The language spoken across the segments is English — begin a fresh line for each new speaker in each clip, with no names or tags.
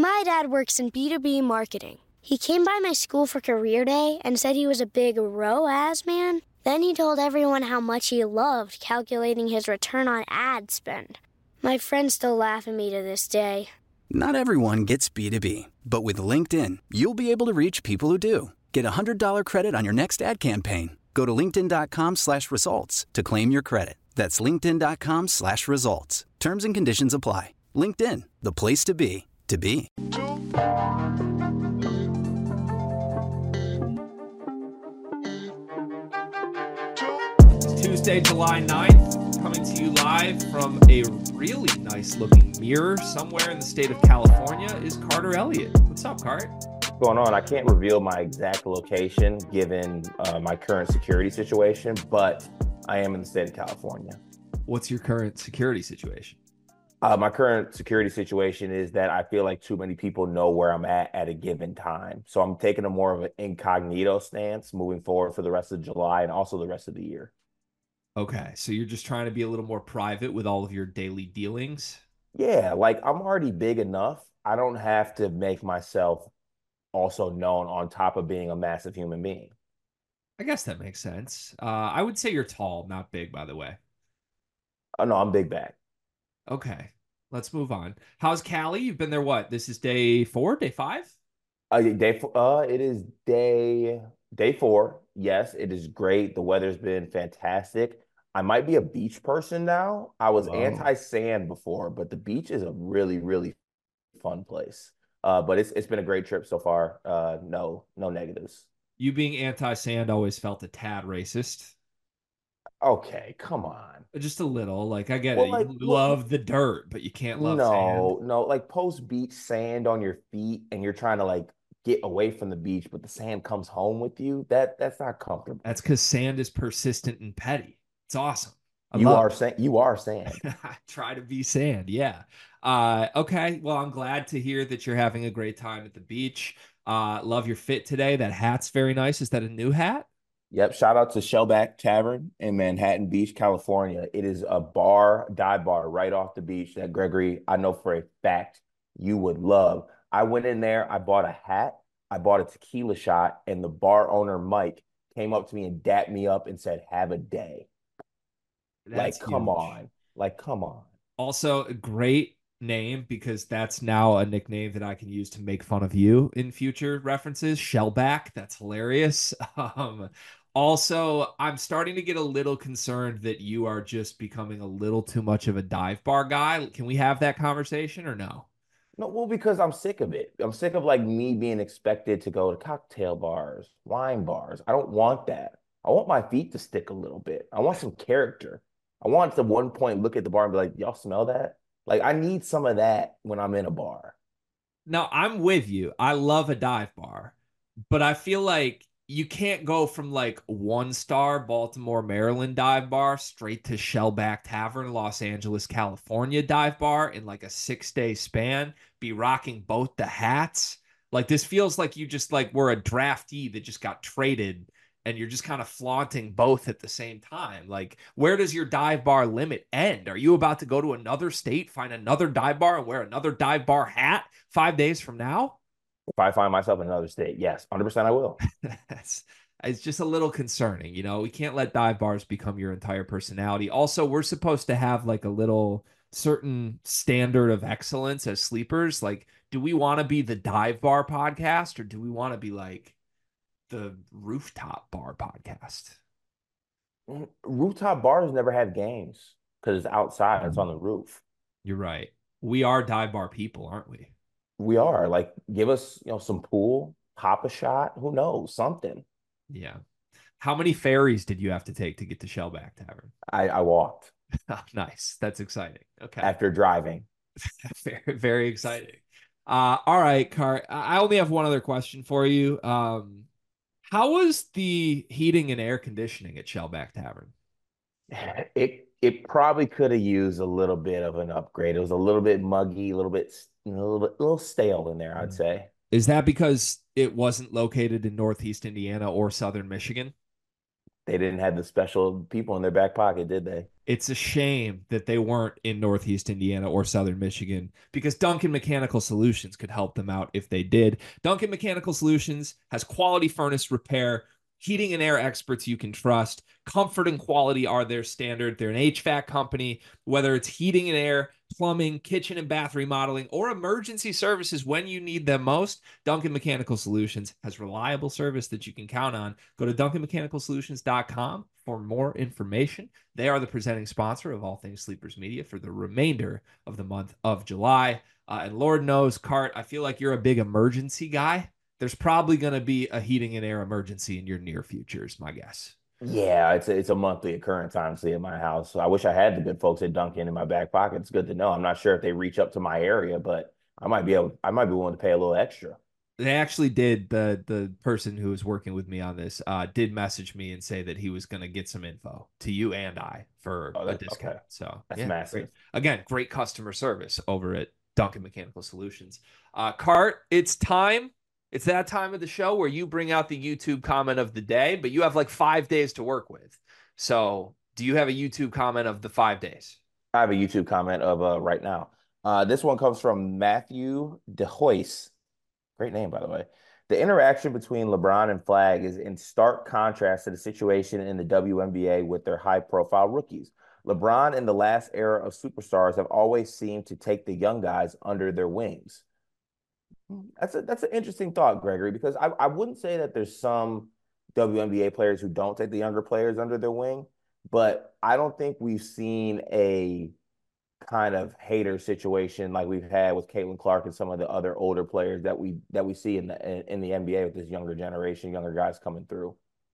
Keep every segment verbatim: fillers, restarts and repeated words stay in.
My dad works in B two B marketing. He came by my school for career day and said he was a big R O A S man. Then he told everyone how much he loved calculating his return on ad spend. My friends still laugh at me to this day.
Not everyone gets B two B, but with LinkedIn, you'll be able to reach people who do. Get a one hundred dollars credit on your next ad campaign. Go to linkedin.com slash results to claim your credit. That's linkedin.com slash results. Terms and conditions apply. LinkedIn, the place to be, to be.
Tuesday, July ninth, coming to you live from a really nice-looking mirror somewhere in the state of California is Carter Elliott. What's up, Cart?
What's going on? I can't reveal my exact location given uh, my current security situation, but I am in the state of California.
What's your current security situation?
Uh, my current security situation is that I feel like too many people know where I'm at at a given time. So I'm taking a more of an incognito stance moving forward for the rest of July and also the rest of the year.
Okay, so you're just trying to be a little more private with all of your daily dealings?
Yeah, like I'm already big enough. I don't have to make myself also known on top of being a massive human being.
I guess that makes sense. Uh, I would say you're tall, not big, by the way.
Oh, no, I'm big back.
Okay, let's move on. How's Cali? You've been there, what? This is day four, day five?
Uh, day, uh, it is day day four. Yes, it is great. The weather's been fantastic. I might be a beach person now. I was
Whoa.
anti-sand before, but the beach is a really, really fun place. Uh, but it's it's been a great trip so far. Uh, no, no negatives.
You being anti-sand always felt a tad racist.
Okay, come on.
Just a little. Like, I get
Well,
it.
like,
You
well,
love the dirt, but you can't love sand.
No, no, like post beach sand on your feet, and you're trying to like get away from the beach, but the sand comes home with you. That that's not comfortable.
That's because sand is persistent and petty. It's awesome. I
You
love
are
it.
sand. You are sand.
I try to be sand. Yeah. Uh, okay. Well, I'm glad to hear that you're having a great time at the beach. Uh, love your fit today. That hat's very nice. Is that a new hat?
Yep. Shout out to Shellback Tavern in Manhattan Beach, California. It is a bar, dive bar right off the beach that Gregory, I know for a fact you would love. I went in there, I bought a hat, I bought a tequila shot, and the bar owner, Mike, came up to me and dapped me up and said, "Have a day."
That's
like, come
huge.
on. Like, come on.
Also, a great name because that's now a nickname that I can use to make fun of you in future references. Shellback. That's hilarious. Um, also, I'm starting to get a little concerned that you are just becoming a little too much of a dive bar guy. Can we have that conversation or no?
No, well, because I'm sick of it. I'm sick of like me being expected to go to cocktail bars, wine bars. I don't want that. I want my feet to stick a little bit. I want some character. I want to one point look at the bar and be like, y'all smell that? Like, I need some of that when I'm in a bar.
Now, I'm with you. I love a dive bar, but I feel like you can't go from like one star Baltimore, Maryland dive bar straight to Shellback Tavern, Los Angeles, California dive bar in like a six day span, be rocking both the hats. Like, this feels like you just like were a draftee that just got traded and you're just kind of flaunting both at the same time. Like, where does your dive bar limit end? Are you about to go to another state, find another dive bar and wear another dive bar hat five days from now?
If I find myself in another state, yes, one hundred percent I will.
That's it's just a little concerning. You know, we can't let dive bars become your entire personality. Also, we're supposed to have like a little certain standard of excellence as sleepers. Like, do we want to be the dive bar podcast or do we want to be like the rooftop bar podcast?
Rooftop bars never have games because it's outside. It's on the roof.
You're right. We are dive bar people, aren't we?
We are like, give us, you know, some pool, pop a shot. Who knows? Something.
Yeah. How many ferries did you have to take to get to Shellback Tavern?
I, I walked.
Oh, nice. That's exciting. Okay.
After driving.
very, very exciting. Uh, all right, Cart. I only have one other question for you. Um, how was the heating and air conditioning at Shellback Tavern?
It it probably could have used a little bit of an upgrade. It was a little bit muggy, a little bit, a little bit, a little stale in there, I'd say.
Is that because it wasn't located in Northeast Indiana or Southern Michigan?
They didn't have the special people in their back pocket, did they?
It's a shame that they weren't in Northeast Indiana or Southern Michigan because Duncan Mechanical Solutions could help them out if they did. Duncan Mechanical Solutions has quality furnace repair, heating and air experts you can trust. Comfort and quality are their standard. They're an H V A C company, whether it's heating and air, plumbing, kitchen and bath remodeling, or emergency services when you need them most. Duncan Mechanical Solutions has reliable service that you can count on. Go to duncan mechanical solutions dot com for more information. They are the presenting sponsor of All Things Sleepers Media for the remainder of the month of July. Uh, and Lord knows, Cart, I feel like you're a big emergency guy. There's probably going to be a heating and air emergency in your near future, is my guess.
Yeah, it's a, it's a monthly occurrence, honestly, at my house. So I wish I had the good folks at Dunkin' in my back pocket. It's good to know. I'm not sure if they reach up to my area, but I might be able, I might be willing to pay a little extra.
They actually did. The the person who was working with me on this uh, did message me and say that he was going to get some info to you and I for
Oh,
a
that,
discount.
okay.
So
That's
yeah,
massive.
great. Again, great customer service over at Duncan Mechanical Solutions. Uh, Cart, it's time. It's that time of the show where you bring out the YouTube comment of the day, but you have like five days to work with. So do you have a YouTube comment of the five days?
I have a YouTube comment of uh, right now. Uh, this one comes from Matthew DeHoyce. Great name, by the way. The interaction between LeBron and Flag is in stark contrast to the situation in the W N B A with their high-profile rookies. LeBron in the last era of superstars have always seemed to take the young guys under their wings. That's a that's an interesting thought, Gregory, because I, I wouldn't say that there's some W N B A players who don't take the younger players under their wing, but I don't think we've seen a kind of hater situation like we've had with Caitlin Clark and some of the other older players that we that we see in the in, in the N B A with this younger generation, younger guys coming through.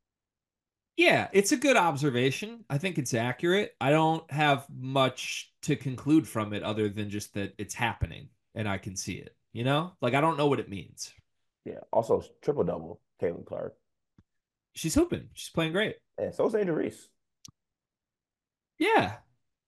Yeah, it's a good observation. I think it's accurate. I don't have much to conclude from it other than just that it's happening and I can see it. You know, like I don't know what it means.
Yeah. Also, triple double, Caitlin Clark.
She's hooping. She's playing great.
Yeah. So is Angel Reese.
Yeah.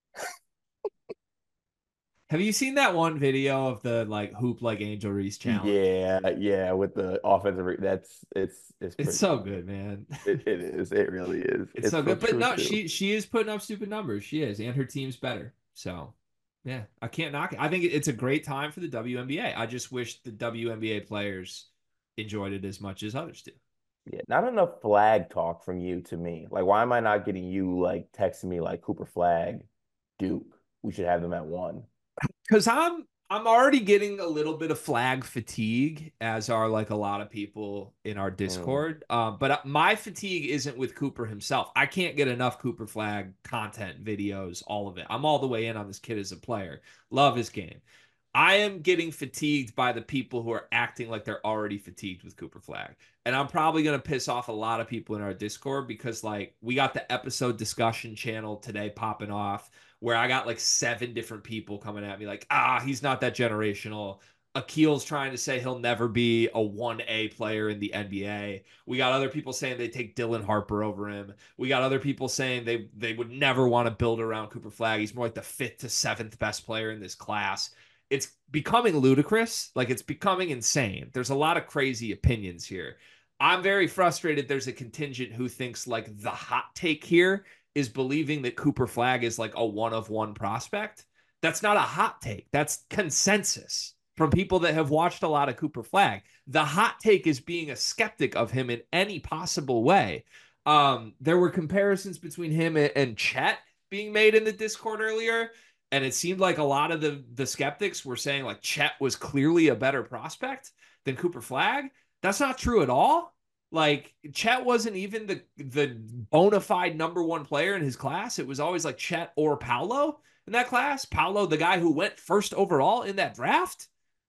Have you seen that one video of the like hoop like Angel Reese challenge?
Yeah, yeah. With the offensive, that's it's it's
It's so
funny.
good, man.
It, it is. It really is.
It's, it's so good. But
true
no,
too.
she she is putting up stupid numbers. She is, and her team's better. So yeah, I can't knock it. I think it's a great time for the W N B A. I just wish the W N B A players enjoyed it as much as others do.
Yeah, not enough Flag talk from you to me. Like, why am I not getting you like texting me like Cooper Flag, Duke? We should have them at one.
Because I'm I'm already getting a little bit of Flag fatigue, as are like a lot of people in our Discord. Mm. Um, but my fatigue isn't with Cooper himself. I can't get enough Cooper Flag content, videos, all of it. I'm all the way in on this kid as a player. Love his game. I am getting fatigued by the people who are acting like they're already fatigued with Cooper Flag. And I'm probably going to piss off a lot of people in our Discord because like we got the episode discussion channel today popping off where I got like seven different people coming at me like, ah, he's not that generational. Akil's trying to say he'll never be a one A player in the N B A. We got other people saying they take Dylan Harper over him. We got other people saying they they would never want to build around Cooper Flag. He's more like the fifth to seventh best player in this class. It's becoming ludicrous. Like it's becoming insane. There's a lot of crazy opinions here. I'm very frustrated. There's a contingent who thinks like the hot take here is believing that Cooper Flag is like a one of one prospect. That's not a hot take. That's consensus from people that have watched a lot of Cooper Flag. The hot take is being a skeptic of him in any possible way. Um, there were comparisons between him and, and Chet being made in the Discord earlier. And it seemed like a lot of the, the skeptics were saying like Chet was clearly a better prospect than Cooper Flag. That's not true at all. Like Chet wasn't even the, the bona fide number one player in his class. It was always like Chet or Paolo in that class. Paolo, the guy who went first overall in that draft.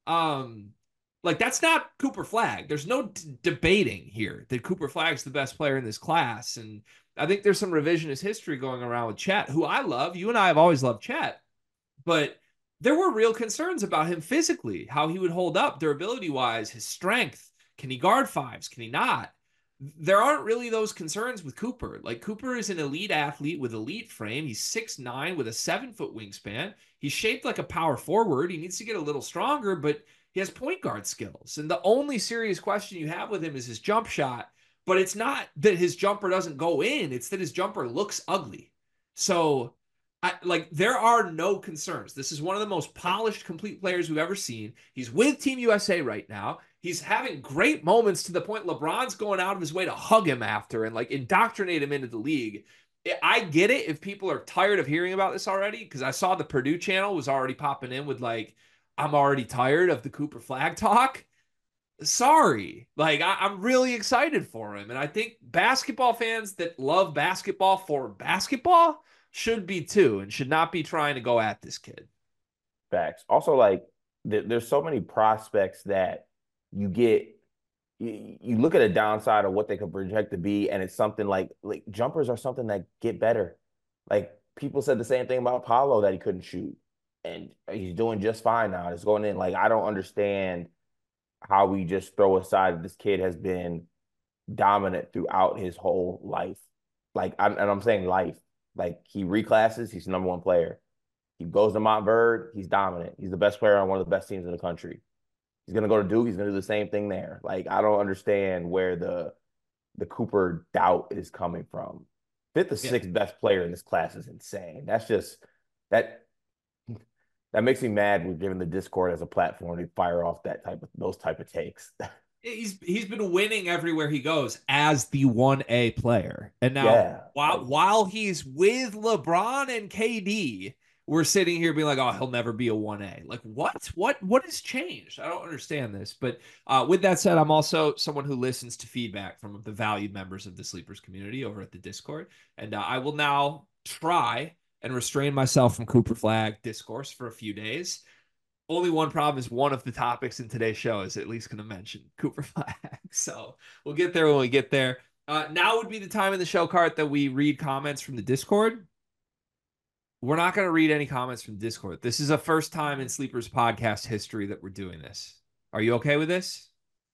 Um, like that's not Cooper Flag. There's no d- debating here that Cooper Flag's the best player in this class. And I think there's some revisionist history going around with Chet, who I love. You and I have always loved Chet. But there were real concerns about him physically, how he would hold up durability-wise, his strength. Can he guard fives? Can he not? There aren't really those concerns with Cooper. Like Cooper is an elite athlete with elite frame. He's six nine with a seven-foot wingspan. He's shaped like a power forward. He needs to get a little stronger, but he has point guard skills. And the only serious question you have with him is his jump shot, but it's not that his jumper doesn't go in. It's that his jumper looks ugly. So I, like there are no concerns. This is one of the most polished, complete players we've ever seen. He's with Team U S A right now. He's having great moments to the point LeBron's going out of his way to hug him after and like indoctrinate him into the league. I get it if people are tired of hearing about this already, because I saw the Purdue channel was already popping in with like, I'm already tired of the Cooper Flag talk. Sorry. Like, I, I'm really excited for him. And I think basketball fans that love basketball for basketball should be too, and should not be trying to go at this kid.
Facts. Also, like, th- there's so many prospects that you get. You, you look at a downside of what they could project to be, and it's something like like jumpers are something that get better. Like people said the same thing about Paolo, that he couldn't shoot, and he's doing just fine now. It's going in. Like, I don't understand how we just throw aside this kid has been dominant throughout his whole life. Like, I'm, and I'm saying life. Like, he reclasses, he's the number one player. He goes to Montverde, he's dominant. He's the best player on one of the best teams in the country. He's gonna go to Duke, he's gonna do the same thing there. Like, I don't understand where the the Cooper doubt is coming from. Fifth or sixth yeah. best player in this class is insane. That's just that that makes me mad. We're giving the Discord as a platform to fire off that type of those type of takes.
He's he's been winning everywhere he goes as the one A player. And now
yeah.
while while he's with LeBron and K D, we're sitting here being like, oh, he'll never be a one A. Like, what? What what has changed? I don't understand this. But uh, with that said, I'm also someone who listens to feedback from the valued members of the Sleepers community over at the Discord. And uh, I will now try and restrain myself from Cooper Flag discourse for a few days. Only one problem is one of the topics in today's show is at least going to mention Cooper Flag. So we'll get there when we get there. Uh, now would be the time in the show cart that we read comments from the Discord. We're not going to read any comments from Discord. This is a first time in Sleepers podcast history that we're doing this. Are you okay with this?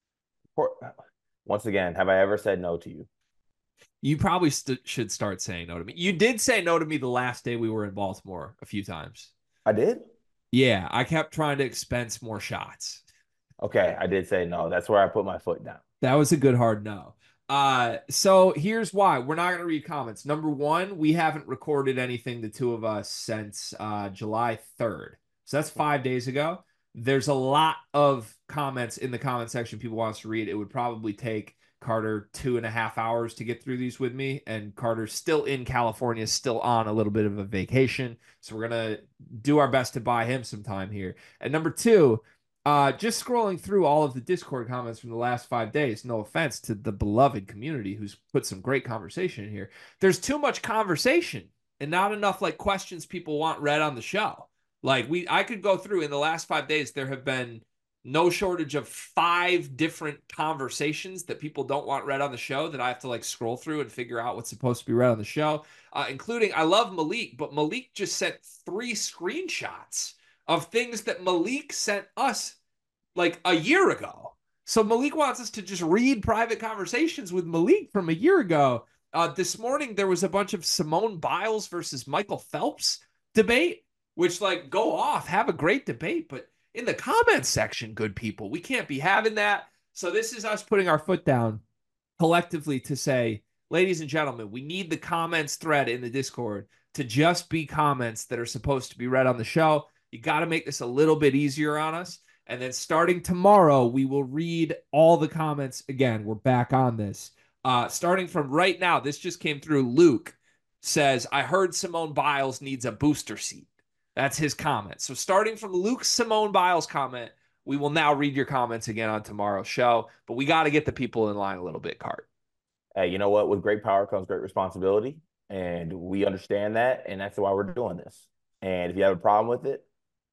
Once again, have I ever said no to you?
You probably st- should start saying no to me. You did say no to me the last day we were in Baltimore a few times.
I did?
Yeah, I kept trying to expense more shots.
Okay, I did say no. That's where I put my foot down.
That was a good hard no. Uh, so here's why. We're not going to read comments. Number one, we haven't recorded anything, the two of us, since uh, July third. So that's five days ago. There's a lot of comments in the comment section people want us to read. It would probably take Carter two and a half hours to get through these with me. And Carter's still in California, still on a little bit of a vacation. So we're going to do our best to buy him some time here. And number two, Uh, just scrolling through all of the Discord comments from the last five days, no offense to the beloved community who's put some great conversation in here. There's too much conversation and not enough like questions people want read on the show. Like we, I could go through in the last five days, there have been no shortage of five different conversations that people don't want read on the show that I have to like scroll through and figure out what's supposed to be read on the show, uh, including, I love Malik, but Malik just sent three screenshots of things that Malik sent us like a year ago. So Malik wants us to just read private conversations with Malik from a year ago. Uh, this morning, there was a bunch of Simone Biles versus Michael Phelps debate, which like go off, have a great debate. But in the comments section, good people, we can't be having that. So this is us putting our foot down collectively to say, ladies and gentlemen, we need the comments thread in the Discord to just be comments that are supposed to be read on the show. You got to make this a little bit easier on us. And then starting tomorrow, we will read all the comments again. We're back on this. Uh, starting from right now, this just came through. Luke says, I heard Simone Biles needs a booster seat. That's his comment. So starting from Luke's Simone Biles comment, we will now read your comments again on tomorrow's show. But we got to get the people in line a little bit, Cart.
Hey, you know what? With great power comes great responsibility. And we understand that. And that's why we're doing this. And if you have a problem with it,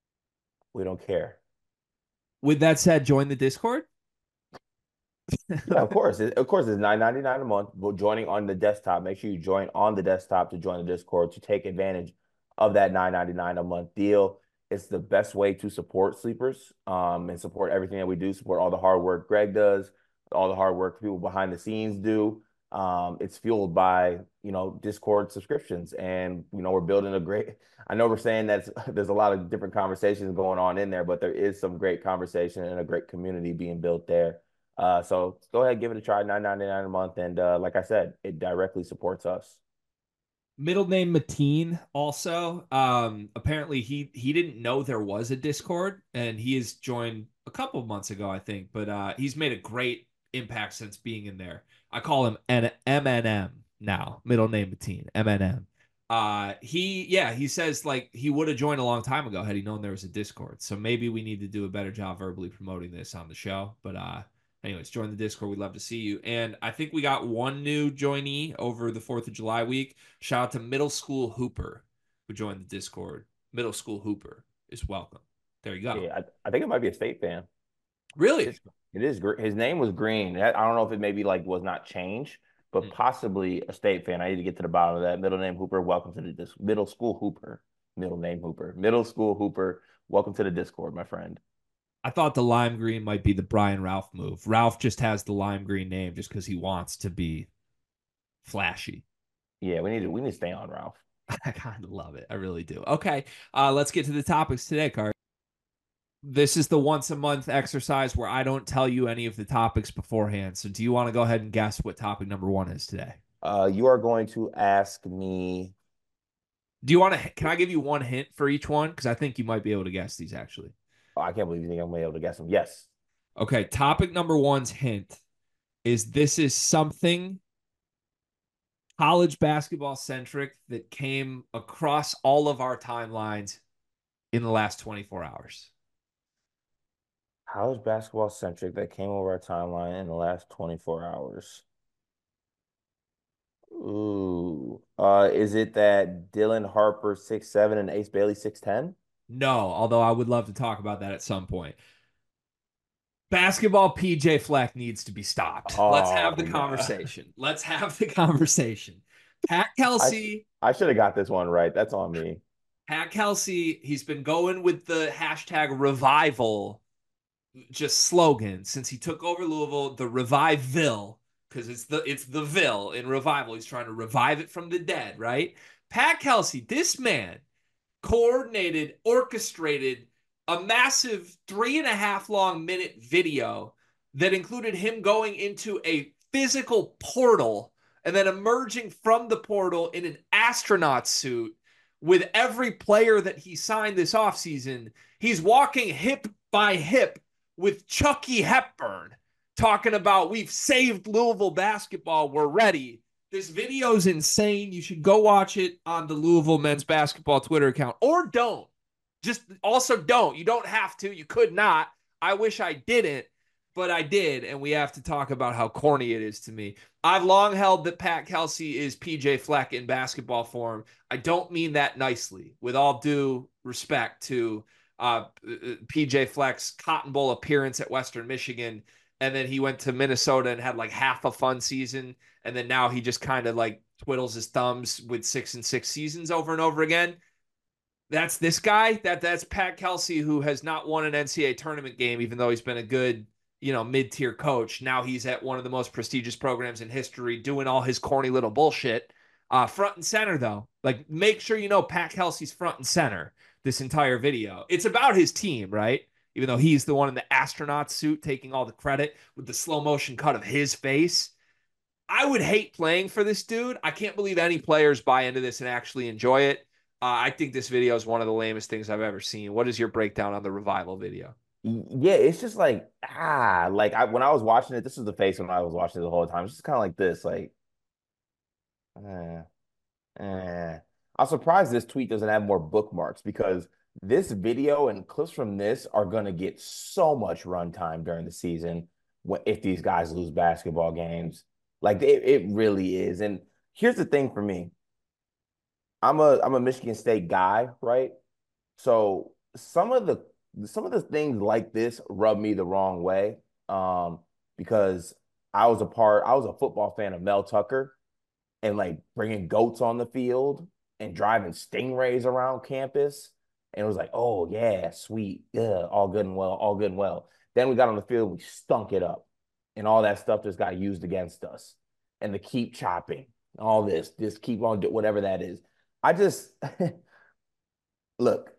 we don't care.
With that said, join the Discord.
Yeah, of course. It, of course, it's nine ninety-nine a month. But joining on the desktop, make sure you join on the desktop to join the Discord to take advantage of that nine ninety-nine a month deal. It's the best way to support Sleepers um, and support everything that we do, support all the hard work Greg does, all the hard work people behind the scenes do. Um, it's fueled by, you know, Discord subscriptions. And, you know, we're building a great, I know we're saying that there's a lot of different conversations going on in there, but there is some great conversation and a great community being built there. Uh, so go ahead, give it a try, nine ninety-nine a month, and uh, like I said, it directly supports us.
Middle name Mateen also. Um, apparently he he didn't know there was a Discord, and he has joined a couple of months ago, I think. But uh, he's made a great impact since being in there. I call him an M N M now. Middle name Mateen, M N M. Uh, he yeah, he says like he would have joined a long time ago had he known there was a Discord. So maybe we need to do a better job verbally promoting this on the show. But uh, anyways, join the Discord. We'd love to see you. And I think we got one new joinee over the fourth of July week. Shout out to Middle School Hooper, who joined the Discord. Middle School Hooper is welcome. There you go.
Yeah, I, I think it might be a State fan.
Really?
It's, it is. His name was Green. I don't know if it maybe like was not changed, but mm. possibly a State fan. I need to get to the bottom of that. Middle name Hooper. Welcome to the dis- Middle School Hooper. Middle name Hooper. Middle School Hooper. Welcome to the Discord, my friend.
I thought the lime green might be the Brian Ralph move. Ralph just has the lime green name just because he wants to be flashy.
Yeah, we need to we need to stay on Ralph.
I kind of love it. I really do. Okay, uh, let's get to the topics today, Card. This is the once a month exercise where I don't tell you any of the topics beforehand. So do you want to go ahead and guess what topic number one is today?
Uh, you are going to ask me.
Do you want to, can I give you one hint for each one? Because I think you might be able to guess these actually.
Oh, I can't believe you think I'm going to be able to guess them. Yes.
Okay, topic number one's hint is this is something college basketball centric that came across all of our timelines in the last twenty-four hours.
College basketball centric that came over our timeline in the last twenty-four hours. Ooh. Uh, is it that Dylan Harper six seven and Ace Bailey six ten?
No, although I would love to talk about that at some point. Basketball P J Fleck needs to be stopped. Oh, Let's have the conversation. God. Let's have the conversation. Pat Kelsey.
I, I should have got this one right. That's on me.
Pat Kelsey, he's been going with the hashtag revival just slogan since he took over Louisville, the Reviveville, because it's the it's the Ville in revival. He's trying to revive it from the dead, right? Pat Kelsey, this man coordinated, orchestrated a massive three and a half long minute video that included him going into a physical portal and then emerging from the portal in an astronaut suit with every player that he signed this offseason. He's walking hip by hip with Chucky Hepburn talking about we've saved Louisville basketball. We're ready. This video's insane. You should go watch it on the Louisville men's basketball Twitter account, or don't. Just also don't. You don't have to. You could not. I wish I didn't, but I did, and we have to talk about how corny it is to me. I've long held that Pat Kelsey is P J Fleck in basketball form. I don't mean that nicely, with all due respect to uh, P J Fleck's Cotton Bowl appearance at Western Michigan, and then he went to Minnesota and had like half a fun season, and then now he just kind of like twiddles his thumbs with six and six seasons over and over again. That's this guy. That that's Pat Kelsey, who has not won an N C double A tournament game, even though he's been a good, you know, mid-tier coach. Now he's at one of the most prestigious programs in history, doing all his corny little bullshit. Uh, front and center, though. Like, make sure you know Pat Kelsey's front and center this entire video. It's about his team, right? Even though he's the one in the astronaut suit taking all the credit with the slow motion cut of his face. I would hate playing for this dude. I can't believe any players buy into this and actually enjoy it. Uh, I think this video is one of the lamest things I've ever seen. What is your breakdown on the revival video?
Yeah, it's just like, ah, like I, when I was watching it, this was the face when I was watching it the whole time. It's just kind of like this, like, eh, eh. I'm surprised this tweet doesn't have more bookmarks because this video and clips from this are going to get so much runtime during the season if these guys lose basketball games. Like, it, it really is. And here's the thing for me. I'm a I'm a Michigan State guy, right? So some of the some of the things like this rub me the wrong way, um, because I was a part I was a football fan of Mel Tucker, and like bringing goats on the field and driving Stingrays around campus, and it was like, oh yeah, sweet, yeah, all good and well, all good and well. Then we got on the field, we stunk it up, and all that stuff just got used against us, and the keep chopping, all this, just keep on doing whatever that is. I just look,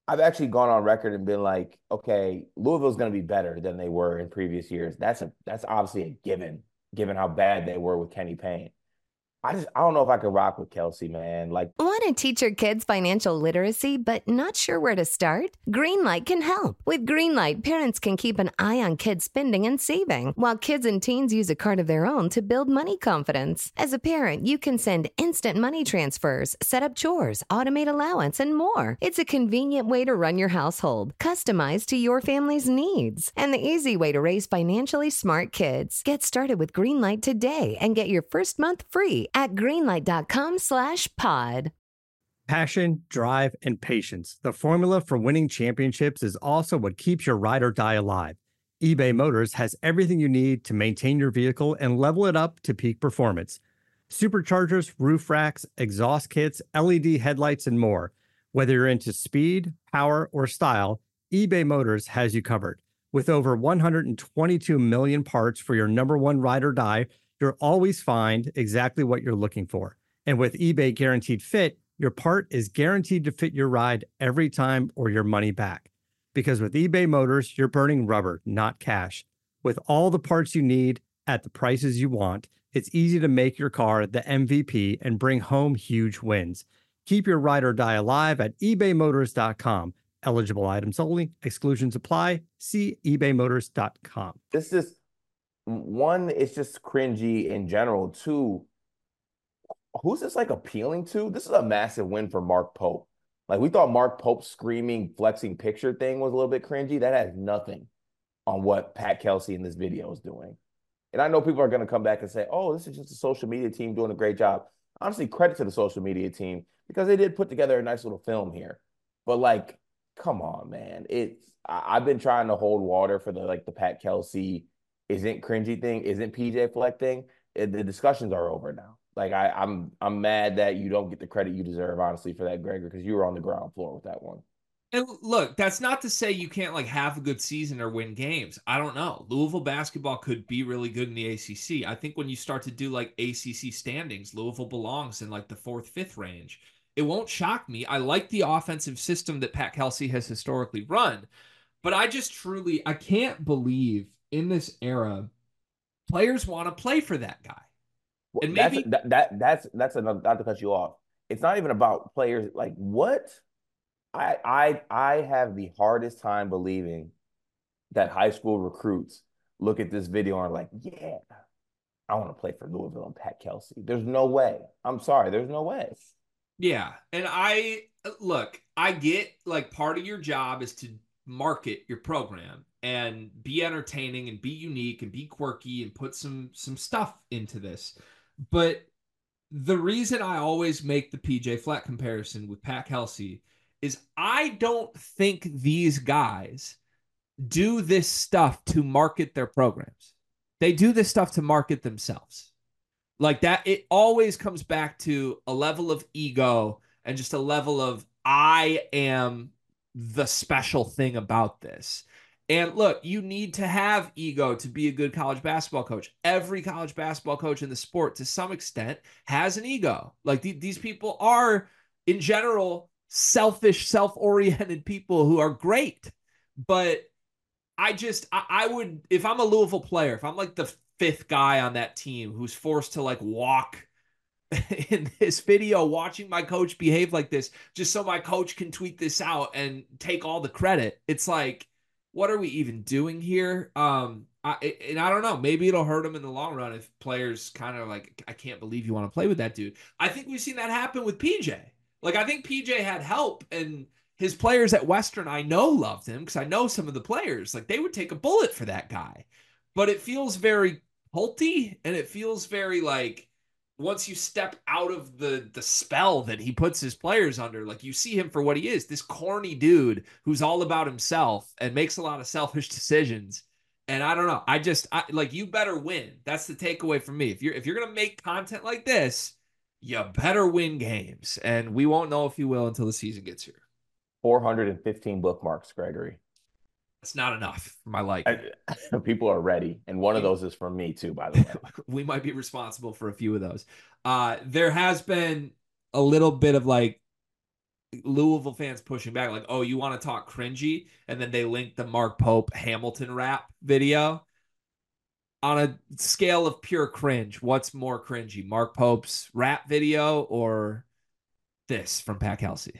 I've actually gone on record and been like, okay, Louisville's going to be better than they were in previous years. That's a that's obviously a given, given how bad they were with Kenny Payne. I just I don't know if I could rock with Kelsey, man. Like,
Want to teach your kids financial literacy but not sure where to start? Greenlight can help. With Greenlight, parents can keep an eye on kids' spending and saving, while kids and teens use a card of their own to build money confidence. As a parent, you can send instant money transfers, set up chores, automate allowance, and more. It's a convenient way to run your household, customized to your family's needs, and the easy way to raise financially smart kids. Get started with Greenlight today and get your first month free at greenlight.com slash pod.
Passion, drive, and patience. The formula for winning championships is also what keeps your ride or die alive. eBay Motors has everything you need to maintain your vehicle and level it up to peak performance. Superchargers, roof racks, exhaust kits, L E D headlights, and more. Whether you're into speed, power, or style, eBay Motors has you covered. With over one hundred twenty-two million parts for your number one ride or die, you'll always find exactly what you're looking for. And with eBay Guaranteed Fit, your part is guaranteed to fit your ride every time or your money back. Because with eBay Motors, you're burning rubber, not cash. With all the parts you need at the prices you want, it's easy to make your car the M V P and bring home huge wins. Keep your ride or die alive at ebay motors dot com. Eligible items only. Exclusions apply. See ebay motors dot com.
this is one, it's just cringy in general. Two, who's this like appealing to? This is a massive win for Mark Pope. Like, we thought Mark Pope's screaming, flexing picture thing was a little bit cringy. That has nothing on what Pat Kelsey in this video is doing. And I know people are going to come back and say, oh, this is just a social media team doing a great job. Honestly, credit to the social media team because they did put together a nice little film here. But, like, come on, man. It's I, I've been trying to hold water for the, like, the Pat Kelsey isn't cringy thing, isn't P J Fleck thing. It, the discussions are over now. Like, I, I'm I'm mad that you don't get the credit you deserve, honestly, for that, Gregor, because you were on the ground floor with that one.
And look, that's not to say you can't like have a good season or win games. I don't know. Louisville basketball could be really good in the A C C. I think when you start to do like A C C standings, Louisville belongs in like the fourth, fifth range. It won't shock me. I like the offensive system that Pat Kelsey has historically run, but I just truly, I can't believe in this era, players want to play for that guy. And maybe
that's, that, that that's that's another, not to cut you off. It's not even about players. Like, what? I I I have the hardest time believing that high school recruits look at this video and are like, yeah, I want to play for Louisville and Pat Kelsey. There's no way. I'm sorry. There's no way.
Yeah. And I look, I get like part of your job is to market your program and be entertaining and be unique and be quirky and put some some stuff into this. But the reason I always make the P J Fleck comparison with Pat Kelsey is I don't think these guys do this stuff to market their programs. They do this stuff to market themselves. Like that, it always comes back to a level of ego and just a level of I am the special thing about this. And look, you need to have ego to be a good college basketball coach. Every college basketball coach in the sport, to some extent, has an ego. Like th- these people are, in general, selfish, self-oriented people who are great. But I just, I, I would, if I'm a Louisville player, if I'm like the fifth guy on that team who's forced to like walk in this video watching my coach behave like this, just so my coach can tweet this out and take all the credit, it's like, what are we even doing here? Um, I, and I don't know. Maybe it'll hurt him in the long run if players kind of like, I can't believe you want to play with that dude. I think we've seen that happen with P J. Like, I think P J had help, and his players at Western, I know, loved him because I know some of the players. Like, they would take a bullet for that guy. But it feels very culty, and it feels very like, once you step out of the the spell that he puts his players under, like you see him for what he is, this corny dude who's all about himself and makes a lot of selfish decisions. And I don't know. I just I, like, you better win. That's the takeaway from me. If you're if you're gonna make content like this, you better win games. And we won't know if you will until the season gets here.
four hundred fifteen bookmarks, Gregory.
It's not enough for my liking.
I, people are ready. And one of those is from me too, by the way.
We might be responsible for a few of those. Uh, there has been a little bit of like Louisville fans pushing back, like, oh, you want to talk cringy? And then they linked the Mark Pope Hamilton rap video. On a scale of pure cringe, what's more cringy? Mark Pope's rap video or this from Pat Kelsey?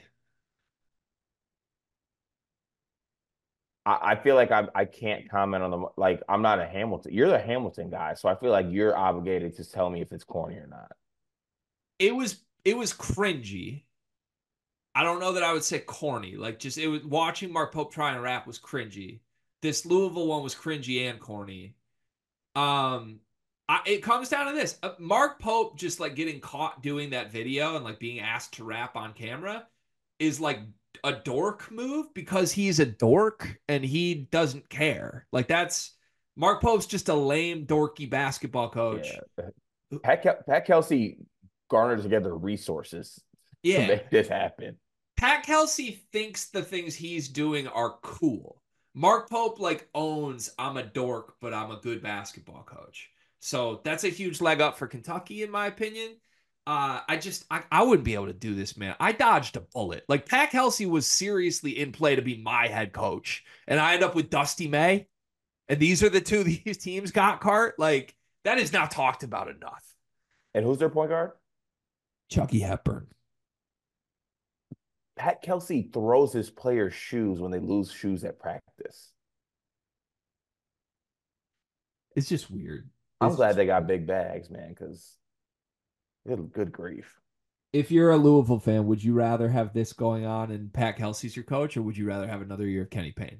I, I feel like I I can't comment on the like I'm not a Hamilton. You're the Hamilton guy, so I feel like you're obligated to tell me if it's corny or not.
It was it was cringy. I don't know that I would say corny. Like just it was watching Mark Pope try and rap was cringy. This Louisville one was cringy and corny. Um, I, it comes down to this: uh, Mark Pope just like getting caught doing that video and like being asked to rap on camera is like a dork move because he's a dork and he doesn't care. Like that's Mark Pope's just a lame dorky basketball coach.
Yeah. Pat, Kel- Pat Kelsey garnered together resources
yeah.
to make this happen.
Pat Kelsey thinks the things he's doing are cool. Mark Pope like owns I'm a dork, but I'm a good basketball coach. So that's a huge leg up for Kentucky, in my opinion. Uh, I just I, I wouldn't be able to do this, man. I dodged a bullet. Like Pat Kelsey was seriously in play to be my head coach, and I end up with Dusty May, and these are the two these teams got cart. Like that is not talked about enough.
And who's their point guard?
Chucky Hepburn.
Pat Kelsey throws his players' shoes when they lose shoes at practice.
It's just weird. It's
I'm glad
just...
they got big bags, man, because good, good grief.
If you're a Louisville fan, would you rather have this going on and Pat Kelsey's your coach, or would you rather have another year of Kenny Payne?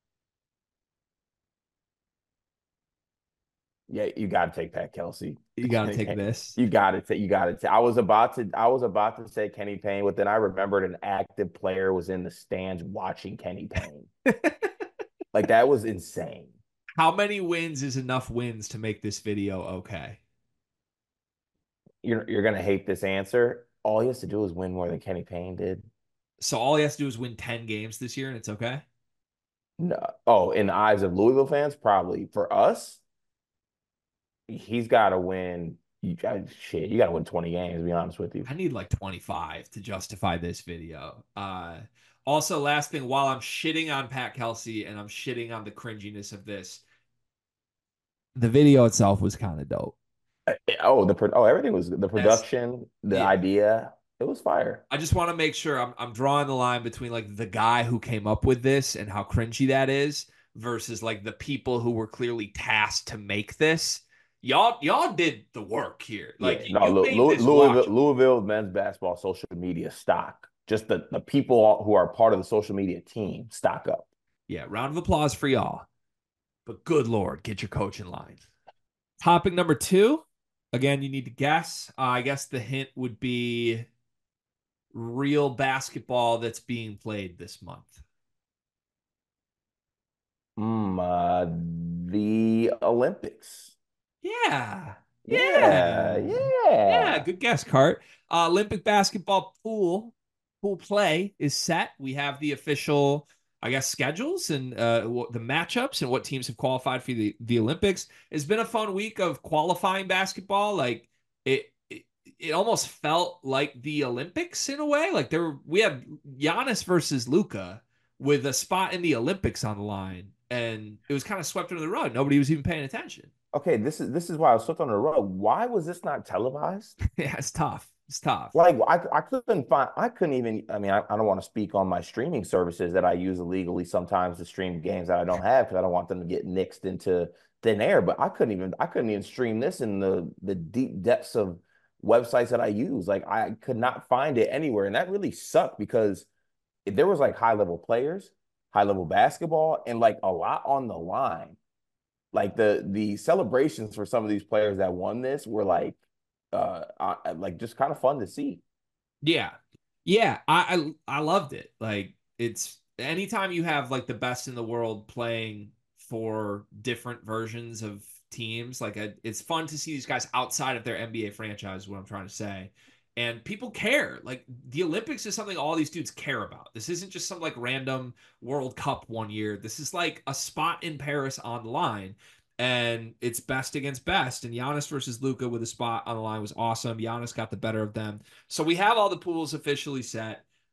Yeah, you got to take Pat Kelsey.
You got to take this.
You got to take. You got to take. I was about to. I was about to say Kenny Payne, but then I remembered an active player was in the stands watching Kenny Payne. Like that was insane.
How many wins is enough wins to make this video okay?
You're you're gonna hate this answer. All he has to do is win more than Kenny Payne did.
So all he has to do is win ten games this year, and it's okay.
No. Oh, in the eyes of Louisville fans, probably. For us, he's got to win. You got shit. You got to win twenty games. To be honest with you,
I need like twenty-five to justify this video. Uh, also, last thing, while I'm shitting on Pat Kelsey and I'm shitting on the cringiness of this, the video itself was kind of dope.
Oh, the oh everything was the production, That's, the yeah. idea. It was fire.
I just want to make sure I'm I'm drawing the line between like the guy who came up with this and how cringy that is versus like the people who were clearly tasked to make this. Y'all, y'all did the work here. Like
yeah, no, Louis, Louisville, Louisville men's basketball social media stock. Just the, the people who are part of the social media team stock up.
Yeah, round of applause for y'all. But good Lord, get your coach in line. Topic number two. Again, you need to guess. Uh, I guess the hint would be real basketball that's being played this month.
Mm, uh, the Olympics.
Yeah.
Yeah. Yeah.
Yeah. Good guess, Cart. Uh, Olympic basketball pool pool play is set. We have the official, I guess, schedules and uh, the matchups and what teams have qualified for the, the Olympics. It's been a fun week of qualifying basketball. Like it, it, it almost felt like the Olympics in a way. Like there, we had Giannis versus Luka with a spot in the Olympics on the line, and it was kind of swept under the rug. Nobody was even paying attention.
Okay, this is this is why I was swept under the rug. Why was this not televised?
Yeah, it's tough. It's tough.
Like I, I couldn't find. I couldn't even. I mean, I, I don't want to speak on my streaming services that I use illegally sometimes to stream games that I don't have because I don't want them to get nixed into thin air. But I couldn't even. I couldn't even stream this in the the deep depths of websites that I use. Like I could not find it anywhere, and that really sucked because there was like high level players, high level basketball, and like a lot on the line. Like the the celebrations for some of these players that won this were like, uh, uh like just kind of fun to see.
Yeah, yeah, I, I I loved it. Like it's anytime you have like the best in the world playing for different versions of teams, like a, it's fun to see these guys outside of their N B A franchise. Is what I'm trying to say. And people care. Like the Olympics is something all these dudes care about. This isn't just some like random World Cup one year. This is like a spot in Paris on the line. And it's best against best. And Giannis versus Luka with a spot on the line was awesome. Giannis got the better of them. So we have all the pools officially set.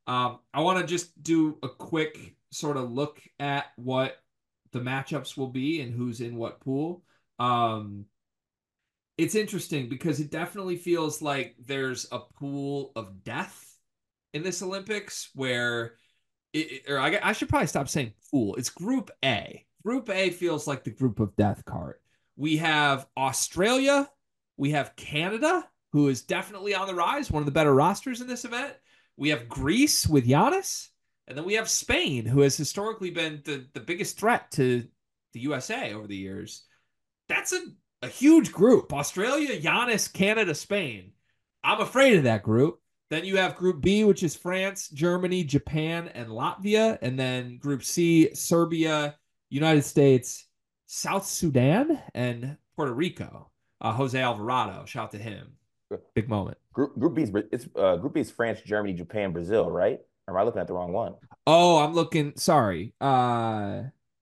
Um, I want to just do a quick sort of look at what the matchups will be and who's in what pool. Um, it's interesting because it definitely feels like there's a pool of death in this Olympics where it, or I, I should probably stop saying pool. It's Group A. Group A feels like the group of death card. We have Australia. We have Canada, who is definitely on the rise, one of the better rosters in this event. We have Greece with Giannis. And then we have Spain, who has historically been the, the biggest threat to the U S A over the years. That's a, a huge group. Australia, Giannis, Canada, Spain. I'm afraid of that group. Then you have Group B, which is France, Germany, Japan, and Latvia. And then Group C, Serbia, United States, South Sudan, and Puerto Rico. Uh, Jose Alvarado, shout out to him. Big moment.
Group Group B is it's uh, Group B is France, Germany, Japan, Brazil, right? Or am I looking at the wrong one?
Oh, I'm looking. Sorry. Uh,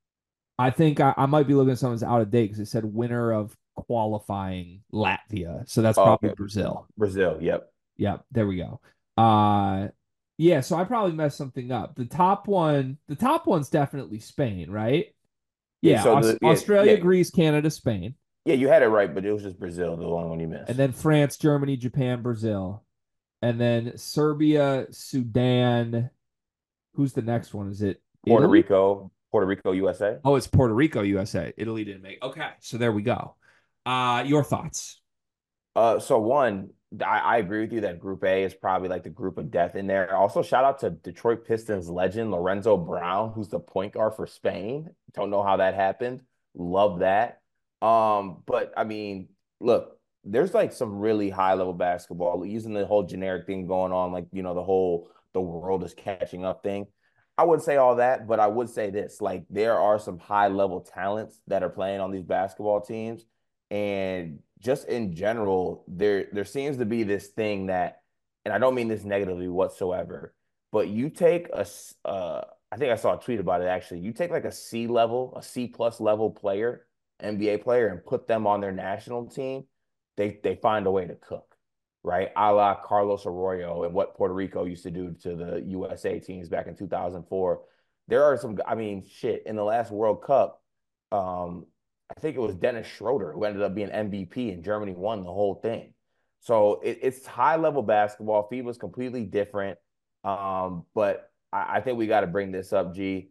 I think I, I might be looking at something's out of date because it said winner of qualifying Latvia. So that's
Oh,
probably
okay.
Brazil.
Brazil, yep.
Yep, there we go. Uh yeah, so I probably messed something up. The top one, the top one's definitely Spain, right?
Yeah,
Yeah,
so
Aus-
the, yeah,
Australia,
yeah,
Greece, Canada, Spain.
yeah, you had it right, but it was just Brazil, the only one you missed.
And then France, Germany, Japan, Brazil. And then Serbia, Sudan. Who's the next one? Is it
Puerto
Italy?
Rico, Puerto Rico, U S A.
Oh, it's Puerto Rico, U S A. Italy didn't make. Okay, so there we go. Uh, your thoughts?
Uh, so one, I, I agree with you that Group A is probably like the group of death in there. Also, shout out to Detroit Pistons legend Lorenzo Brown, who's the point guard for Spain. Don't know how that happened. Love that. Um, but I mean, look, there's like some really high level basketball using the whole generic thing going on, like you know, the whole the world is catching up thing. I wouldn't say all that, but I would say this: like there are some high level talents that are playing on these basketball teams, and just in general, there there seems to be this thing that, and I don't mean this negatively whatsoever, but you take a, uh, I think I saw a tweet about it actually. You take like a C level, a C plus level player, N B A player, and put them on their national team, they they find a way to cook, right? A la Carlos Arroyo and what Puerto Rico used to do to the U S A teams back in two thousand four. There are some, I mean, shit, in the last World Cup, um, I think it was Dennis Schroeder who ended up being M V P and Germany won the whole thing. So it, it's high level basketball. FIBA is completely different. Um, but I, I think we got to bring this up, G.